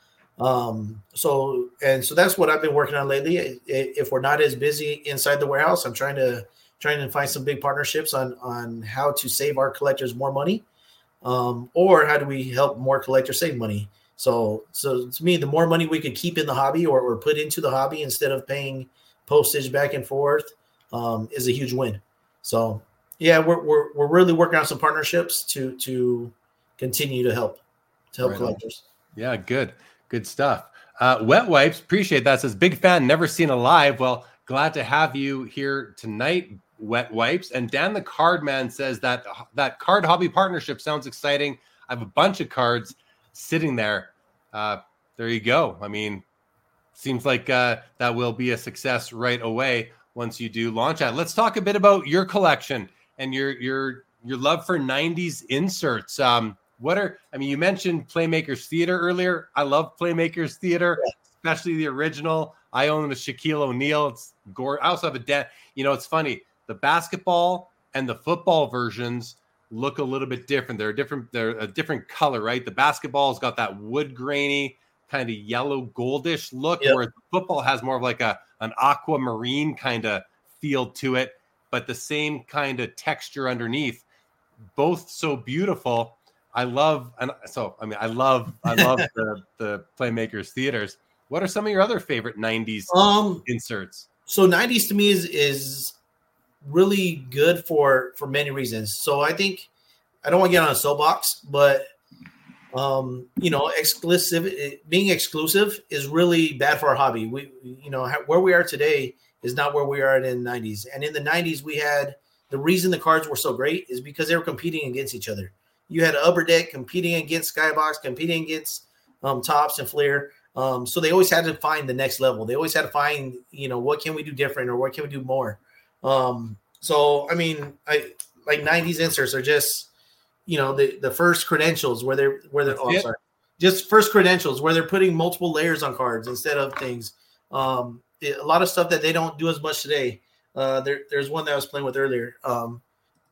Um, so and so that's what I've been working on lately. If we're not as busy inside the warehouse, I'm trying to trying to find some big partnerships on on how to save our collectors more money, um, or how do we help more collectors save money. So so to me, the more money we could keep in the hobby or, or put into the hobby instead of paying postage back and forth um, is a huge win. So yeah, we're we're we're really working on some partnerships to to continue to help to help right collectors. On. Yeah, good, good stuff. Uh, Wet Wipes, appreciate that. Says big fan, never seen a live. Well, glad to have you here tonight, Wet Wipes. And Dan the Card Man says that that Card Hobby partnership sounds exciting. I have a bunch of cards sitting there. Uh, there you go. I mean, seems like uh, that will be a success right away once you do launch that. Let's talk a bit about your collection and your your your love for nineties inserts. Um, what are I mean, you mentioned Playmakers Theater earlier. I love Playmakers Theater, yeah. especially the original. I own the Shaquille O'Neal. It's gore. I also have a de- you know, it's funny. The basketball and the football versions look a little bit different. They're different. They're a different color, right? The basketball's got that wood grainy kind of yellow goldish look, yep. whereas the football has more of like a an aquamarine kind of feel to it, but the same kind of texture underneath. Both so beautiful. I love, and so I mean, I love, I love the the Playmakers Theaters. What are some of your other favorite nineties um, inserts? So nineties to me is is really good for for many reasons. So I think I don't want to get on a soapbox, but um, you know, exclusive being exclusive is really bad for our hobby. We, you know, where we are today is not where we are in the nineties. And in the nineties, we had the reason the cards were so great is because they were competing against each other. You had Upper Deck competing against Skybox, competing against um, Tops and Flair. Um, so they always had to find the next level. They always had to find, you know, what can we do different or what can we do more? Um, so, I mean, I like nineties inserts are just, you know, the, the first credentials where they're, where they're, oh, sorry, just first credentials where they're putting multiple layers on cards instead of things. Um, it, a lot of stuff that they don't do as much today. Uh, there, there's one that I was playing with earlier. Um,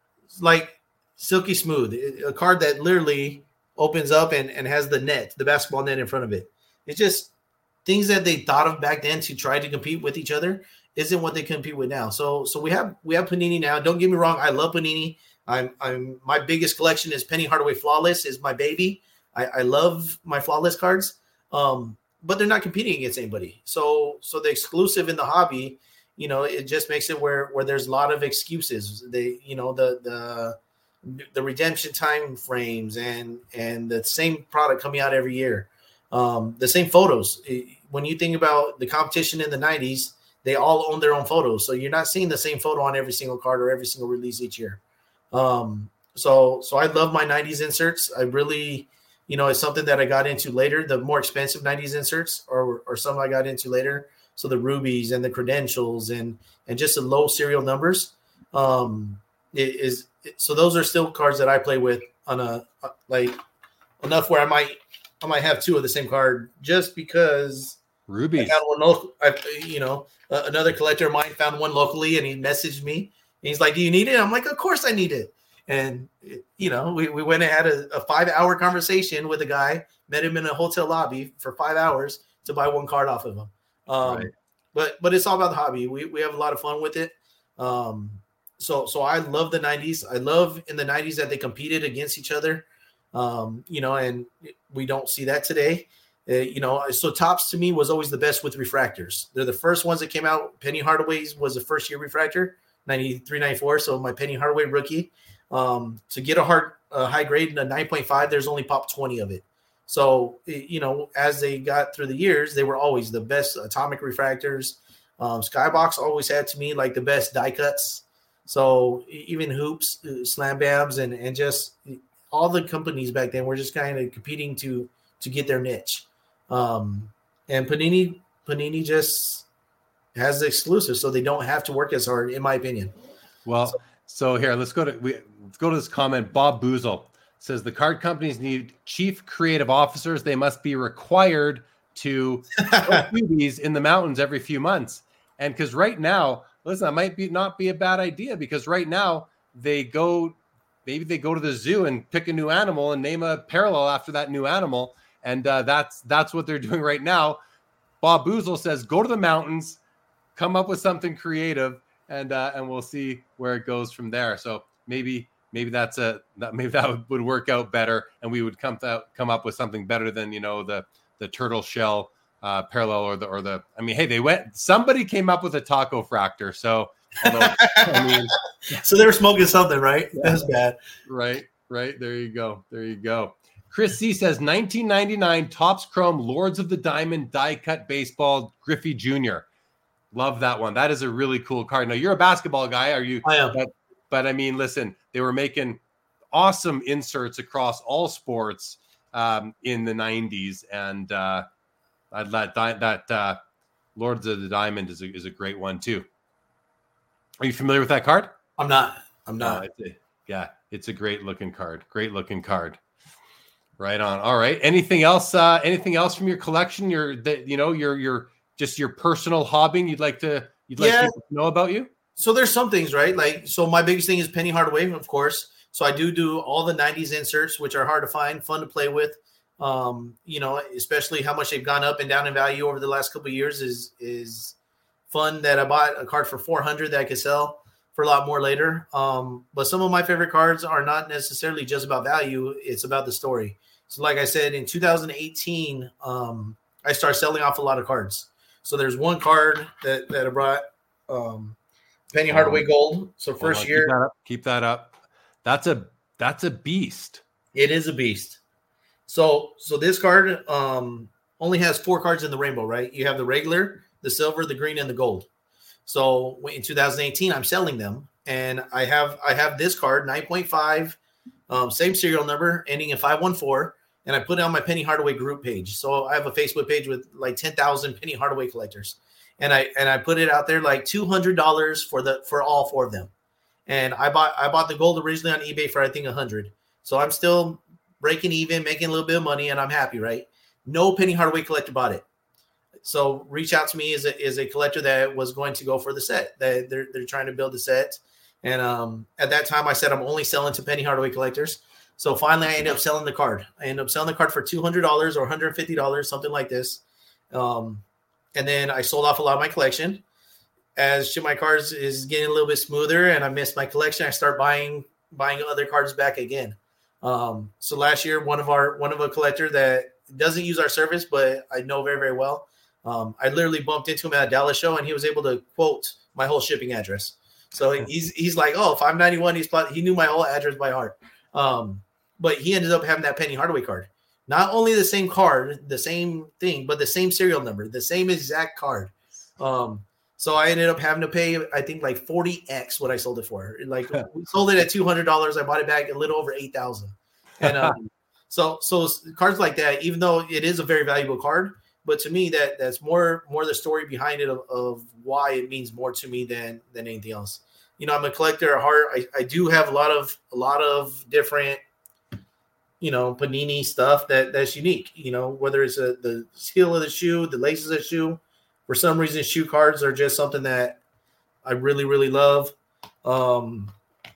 like Silky Smooth, a card that literally opens up and, and has the net, the basketball net in front of it. It's just things that they thought of back then to try to compete with each other isn't what they compete with now. So, so we have we have Panini now. Don't get me wrong, I love Panini. I'm I'm my biggest collection is Penny Hardaway Flawless is my baby. I, I love my Flawless cards, um, but they're not competing against anybody. So, so the exclusive in the hobby, you know, it just makes it where where there's a lot of excuses. They, you know, the the the redemption time frames and and the same product coming out every year. Um, the same photos. When you think about the competition in the nineties, they all own their own photos. So you're not seeing the same photo on every single card or every single release each year. Um, so, so I love my nineties inserts. I really, you know, it's something that I got into later, the more expensive nineties inserts or, or some I got into later. So the rubies and the credentials and, and just the low serial numbers. Um, it is, it, so those are still cards that I play with on a, like enough where I might, I might have two of the same card just because rubies. I got one local, I, you know, uh, another collector of mine found one locally and he messaged me and he's like, do you need it? I'm like, of course I need it. And, you know, we, we went and had a, a five hour conversation with a guy, met him in a hotel lobby for five hours to buy one card off of him. Um, right. But, but it's all about the hobby. We, we have a lot of fun with it. Um, so, so I love the nineties. I love in the nineties that they competed against each other. Um, you know, and we don't see that today. Uh, you know, so Tops to me was always the best with refractors. They're the first ones that came out. Penny Hardaway's was the first year refractor, ninety-three, ninety-four. So my Penny Hardaway rookie, um, to get a hard, uh, high grade in a nine point five, there's only pop twenty of it. So, you know, as they got through the years, they were always the best atomic refractors. Um, Skybox always had to me like the best die cuts. So even Hoops, uh, Slam Bams, and and just all the companies back then were just kind of competing to to get their niche. Um, and Panini Panini just has the exclusive, so they don't have to work as hard, in my opinion. Well, so, so here, let's go to we let's go to this comment. Bob Boozle says the card companies need chief creative officers. They must be required to do these in the mountains every few months. And because right now, listen, that might be not be a bad idea, because right now they go, maybe they go to the zoo and pick a new animal and name a parallel after that new animal. And uh, that's that's what they're doing right now. Bob Boozle says, go to the mountains, come up with something creative, and uh, and we'll see where it goes from there. So maybe maybe that's a that maybe that would work out better, and we would come to, come up with something better than, you know, the the turtle shell uh, parallel or the or the. I mean, hey, they went. Somebody came up with a taco fractor. So although, I mean, so they were smoking something, right? Yeah. That's bad. Right, right. There you go. There you go. Chris C says nineteen ninety-nine Topps Chrome Lords of the Diamond die cut baseball Griffey Junior Love that one. That is a really cool card. Now, you're a basketball guy. Are you? I am. But, but I mean, listen, they were making awesome inserts across all sports um, in the nineties. And uh, that, that uh, Lords of the Diamond is a, is a great one, too. Are you familiar with that card? I'm not. I'm not. No, it's a, yeah, it's a great looking card. Great looking card. Right on. All right. Anything else? Uh, anything else from your collection? Your, that you know, your your just your personal hobbying you'd like to you'd like yeah. people to know about you? So there's some things, right? Like, so my biggest thing is Penny Hardaway, of course. So I do do all the nineties inserts, which are hard to find, fun to play with. Um, you know, especially how much they've gone up and down in value over the last couple of years is is fun. That I bought a card for four hundred that I could sell for a lot more later. Um, but some of my favorite cards are not necessarily just about value; it's about the story. So like I said, in two thousand eighteen, um, I started selling off a lot of cards. So there's one card that, that I brought, um, Penny Hardaway Gold. So first on, year. Keep that up. Keep that up. That's a that's a beast. It is a beast. So so this card um, only has four cards in the rainbow, right? You have the regular, the silver, the green, and the gold. So in two thousand eighteen, I'm selling them. And I have I have this card, nine point five, um, same serial number, ending in five one four. And I put it on my Penny Hardaway group page. So I have a Facebook page with like ten thousand Penny Hardaway collectors. And I and I put it out there like two hundred dollars for the for all four of them. And I bought I bought the gold originally on eBay for I think one hundred. So I'm still breaking even, making a little bit of money, and I'm happy, right? No Penny Hardaway collector bought it. So reach out to me as a, as a collector that was going to go for the set. That they're they're trying to build the set. And um, at that time I said I'm only selling to Penny Hardaway collectors. So finally, I ended up selling the card. I ended up selling the card for two hundred dollars or one hundred fifty dollars, something like this. Um, and then I sold off a lot of my collection. As shit, my cards is getting a little bit smoother and I missed my collection, I start buying buying other cards back again. Um, so last year, one of our one of a collector that doesn't use our service, but I know very, very well. Um, I literally bumped into him at a Dallas show and he was able to quote my whole shipping address. So he's he's like, oh, five ninety-one. He's he knew my whole address by heart. Um, But he ended up having that Penny Hardaway card. Not only the same card, the same thing, but the same serial number, the same exact card. Um, so I ended up having to pay, I think, like forty x what I sold it for. Like we sold it at two hundred dollars. I bought it back a little over eight thousand dollars. And um, so so cards like that, even though it is a very valuable card, but to me, that that's more more the story behind it of, of why it means more to me than than anything else. You know, I'm a collector at heart. I, I do have a lot of a lot of different, you know, Panini stuff that that's unique, you know, whether it's a, the heel of the shoe, the laces of the shoe. For some reason, shoe cards are just something that I really, really love. Um,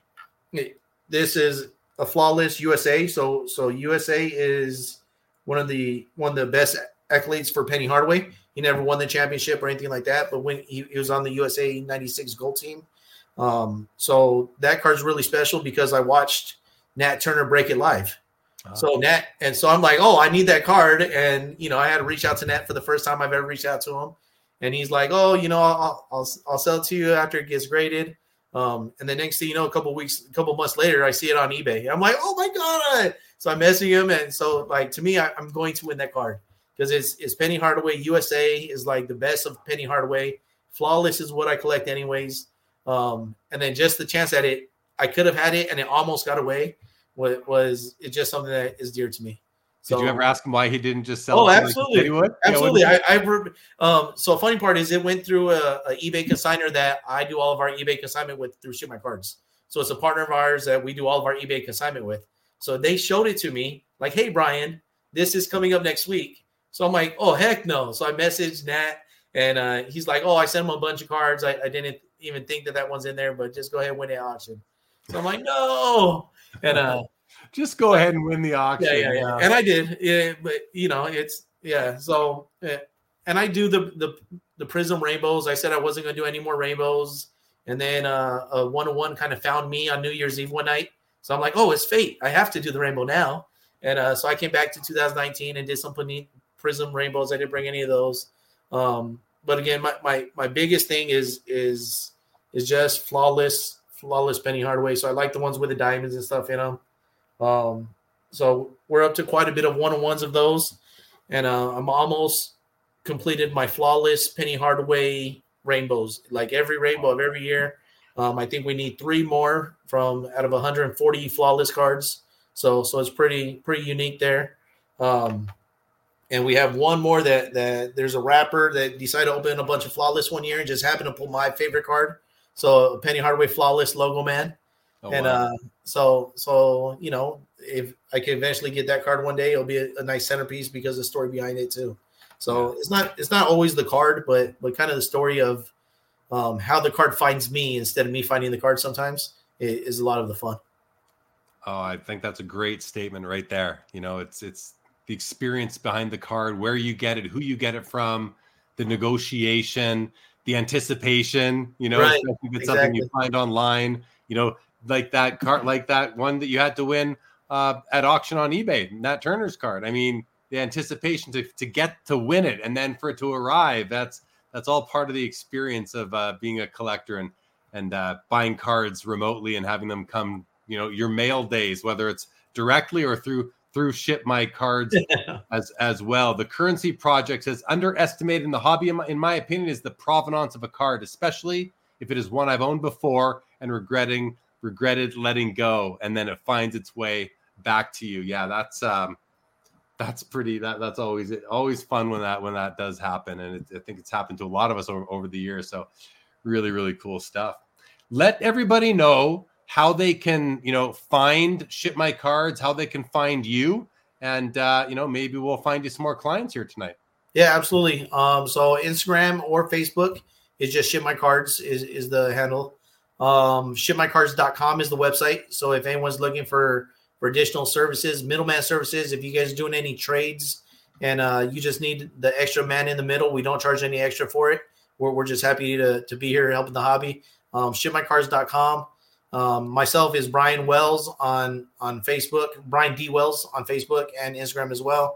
this is a flawless U S A. So, so U S A is one of the, one of the best accolades for Penny Hardaway. He never won the championship or anything like that, but when he, he was on the U S A ninety-six gold team. Um, so that card's really special because I watched Nat Turner break it live. So Nat, and so I'm like, oh, I need that card. And, you know, I had to reach out to Nat for the first time I've ever reached out to him. And he's like, oh, you know, I'll, I'll, I'll sell it to you after it gets graded. Um, and the next thing you know, a couple weeks, a couple months later, I see it on eBay. I'm like, oh my God. So I'm messaging him. And so like, to me, I, I'm going to win that card because it's, it's Penny Hardaway. U S A is like the best of Penny Hardaway. Flawless is what I collect anyways. Um, and then just the chance that it, I could have had it and it almost got away was, was it's just something that is dear to me. So, did you ever ask him why he didn't just sell oh, it? absolutely. Like Absolutely. Yeah, I, I, um, so funny part is it went through a, a eBay consignor that I do all of our eBay consignment with through Ship My Cards. So it's a partner of ours that we do all of our eBay consignment with. So they showed it to me like, hey, Brian, this is coming up next week. So I'm like, oh, heck no. So I messaged Nat and uh, he's like, oh, I sent him a bunch of cards. I, I didn't even think that that one's in there, but just go ahead and win the auction. So I'm like, no. And uh, just go ahead and win the auction. Yeah, yeah, yeah. And I did. Yeah, but, you know, it's, yeah. So, yeah. And I do the, the, the Prism rainbows. I said I wasn't going to do any more rainbows. And then uh, a one-on-one kind of found me on New Year's Eve one night. So I'm like, oh, it's fate. I have to do the rainbow now. And uh, so I came back to two thousand nineteen and did some Prism rainbows. I didn't bring any of those. Um, but again, my, my my biggest thing is is is just flawless, flawless Penny Hardaway. So I like the ones with the diamonds and stuff in them. Um, so we're up to quite a bit of one-on-ones of those. And uh, I'm almost completed my flawless Penny Hardaway rainbows, like every rainbow of every year. Um, I think we need three more from out of one hundred forty flawless cards. So, so it's pretty, pretty unique there. Um, and we have one more that, that there's a rapper that decided to open a bunch of flawless one year and just happened to pull my favorite card. So Penny Hardaway flawless logo man. Oh, and, wow. uh, so, so, you know, if I can eventually get that card one day, it'll be a, a nice centerpiece because of the story behind it too. So yeah. it's not, it's not always the card, but, but kind of the story of, Um, how the card finds me instead of me finding the card sometimes is a lot of the fun. Oh, I think that's a great statement right there. You know, it's it's the experience behind the card, where you get it, who you get it from, the negotiation, the anticipation, you know, right. if it's exactly. something you find online, you know, like that card, like that one that you had to win uh, at auction on eBay, Nat Turner's card. I mean, the anticipation to, to get to win it and then for it to arrive, that's, That's all part of the experience of uh, being a collector and and uh, buying cards remotely and having them come, you know, your mail days, whether it's directly or through through Ship My Cards as as well. The Currency Project has underestimated in the hobby, in my, in my opinion, is the provenance of a card, especially if it is one I've owned before and regretting regretted letting go, and then it finds its way back to you. Yeah, that's um, that's pretty. That that's always always fun when that when that does happen, and it, I think it's happened to a lot of us over, over the years. So, really, really cool stuff. Let everybody know how they can, you know, find Ship My Cards, how they can find you, and uh, you know, maybe we'll find you some more clients here tonight. Yeah, absolutely. Um, so Instagram or Facebook is just Ship My Cards is is the handle. Um, ship my cards dot com is the website. So if anyone's looking for for additional services, middleman services, if you guys are doing any trades and uh, you just need the extra man in the middle, we don't charge any extra for it. We're, we're just happy to, to be here helping the hobby. Um, ship my cards dot com. Um, myself is Brian Wells on, on Facebook, Brian D. Wells on Facebook and Instagram as well.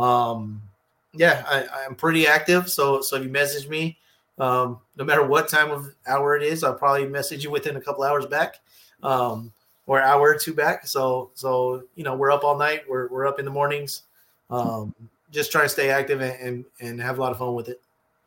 Um, yeah, I, I'm pretty active. So, so if you message me, um, no matter what time of hour it is, I'll probably message you within a couple hours back. Um, or an hour or two back. So, so, you know, we're up all night. We're, we're up in the mornings. Um, just trying to stay active and, and, and have a lot of fun with it.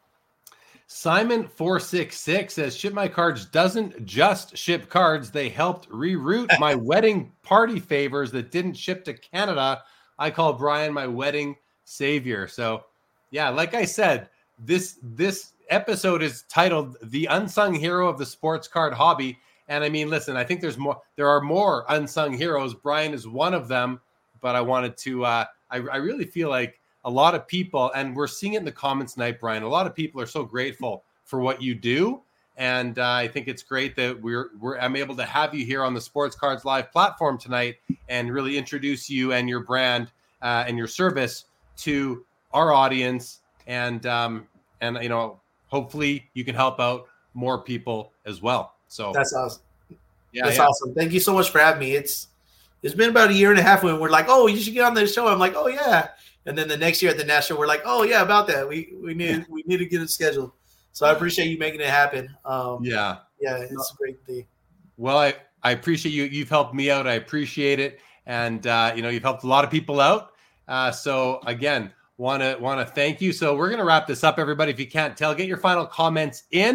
Simon four six six says Ship My Cards doesn't just ship cards. They helped reroute my wedding party favors that didn't ship to Canada. I call Brian my wedding savior. So yeah, like I said, this, this episode is titled The Unsung Hero of the Sports Card Hobby. And I mean, listen, I think there's more, there are more unsung heroes. Brian is one of them, but I wanted to, uh, I, I really feel like a lot of people, and we're seeing it in the comments tonight, Brian, a lot of people are so grateful for what you do. And uh, I think it's great that we're, we're, I'm able to have you here on the Sports Cards Live platform tonight and really introduce you and your brand uh, and your service to our audience. And, um, and, you know, hopefully you can help out more people as well. So that's awesome. Yeah, that's yeah. awesome. Thank you so much for having me. It's it's been about a year and a half when we're like, oh, you should get on the show. I'm like, oh yeah. And then the next year at the National, we're like, oh yeah, about that. We we need we need to get it scheduled. So I appreciate you making it happen. Um, yeah, yeah, it's a great thing. Well, I I appreciate you. You've helped me out. I appreciate it, and uh, you know, you've helped a lot of people out. Uh, so again, want to want to thank you. So we're gonna wrap this up, everybody. If you can't tell, get your final comments in.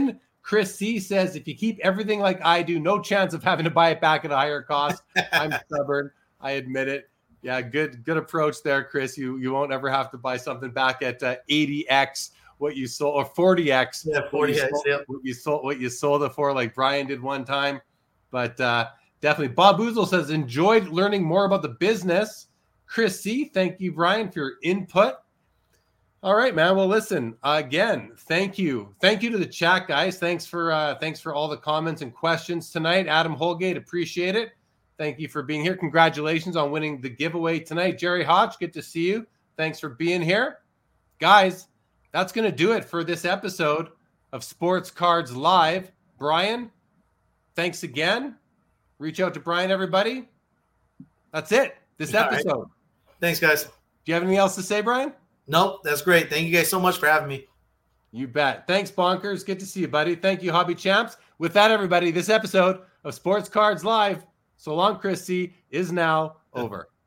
Chris C says, if you keep everything like I do, no chance of having to buy it back at a higher cost. I'm stubborn. I admit it. Yeah, good good approach there, Chris. You you won't ever have to buy something back at uh, eighty x what you sold, or forty x. Yeah, forty x. What you, Yep. what you sold, what you sold it for, like Brian did one time. But uh, definitely, Bob Boozle says, enjoyed learning more about the business. Chris C, thank you, Brian, for your input. All right, man. Well, listen, again, thank you. Thank you to the chat, guys. Thanks for uh, thanks for all the comments and questions tonight. Adam Holgate, appreciate it. Thank you for being here. Congratulations on winning the giveaway tonight. Jerry Hodge, good to see you. Thanks for being here. Guys, that's going to do it for this episode of Sports Cards Live. Brian, thanks again. Reach out to Brian, everybody. That's it. This episode. Right. Thanks, guys. Do you have anything else to say, Brian? Nope, that's great. Thank you guys so much for having me. You bet. Thanks, Bonkers. Good to see you, buddy. Thank you, Hobby Champs. With that, everybody, this episode of Sports Cards Live, so long, Chris C, is now over.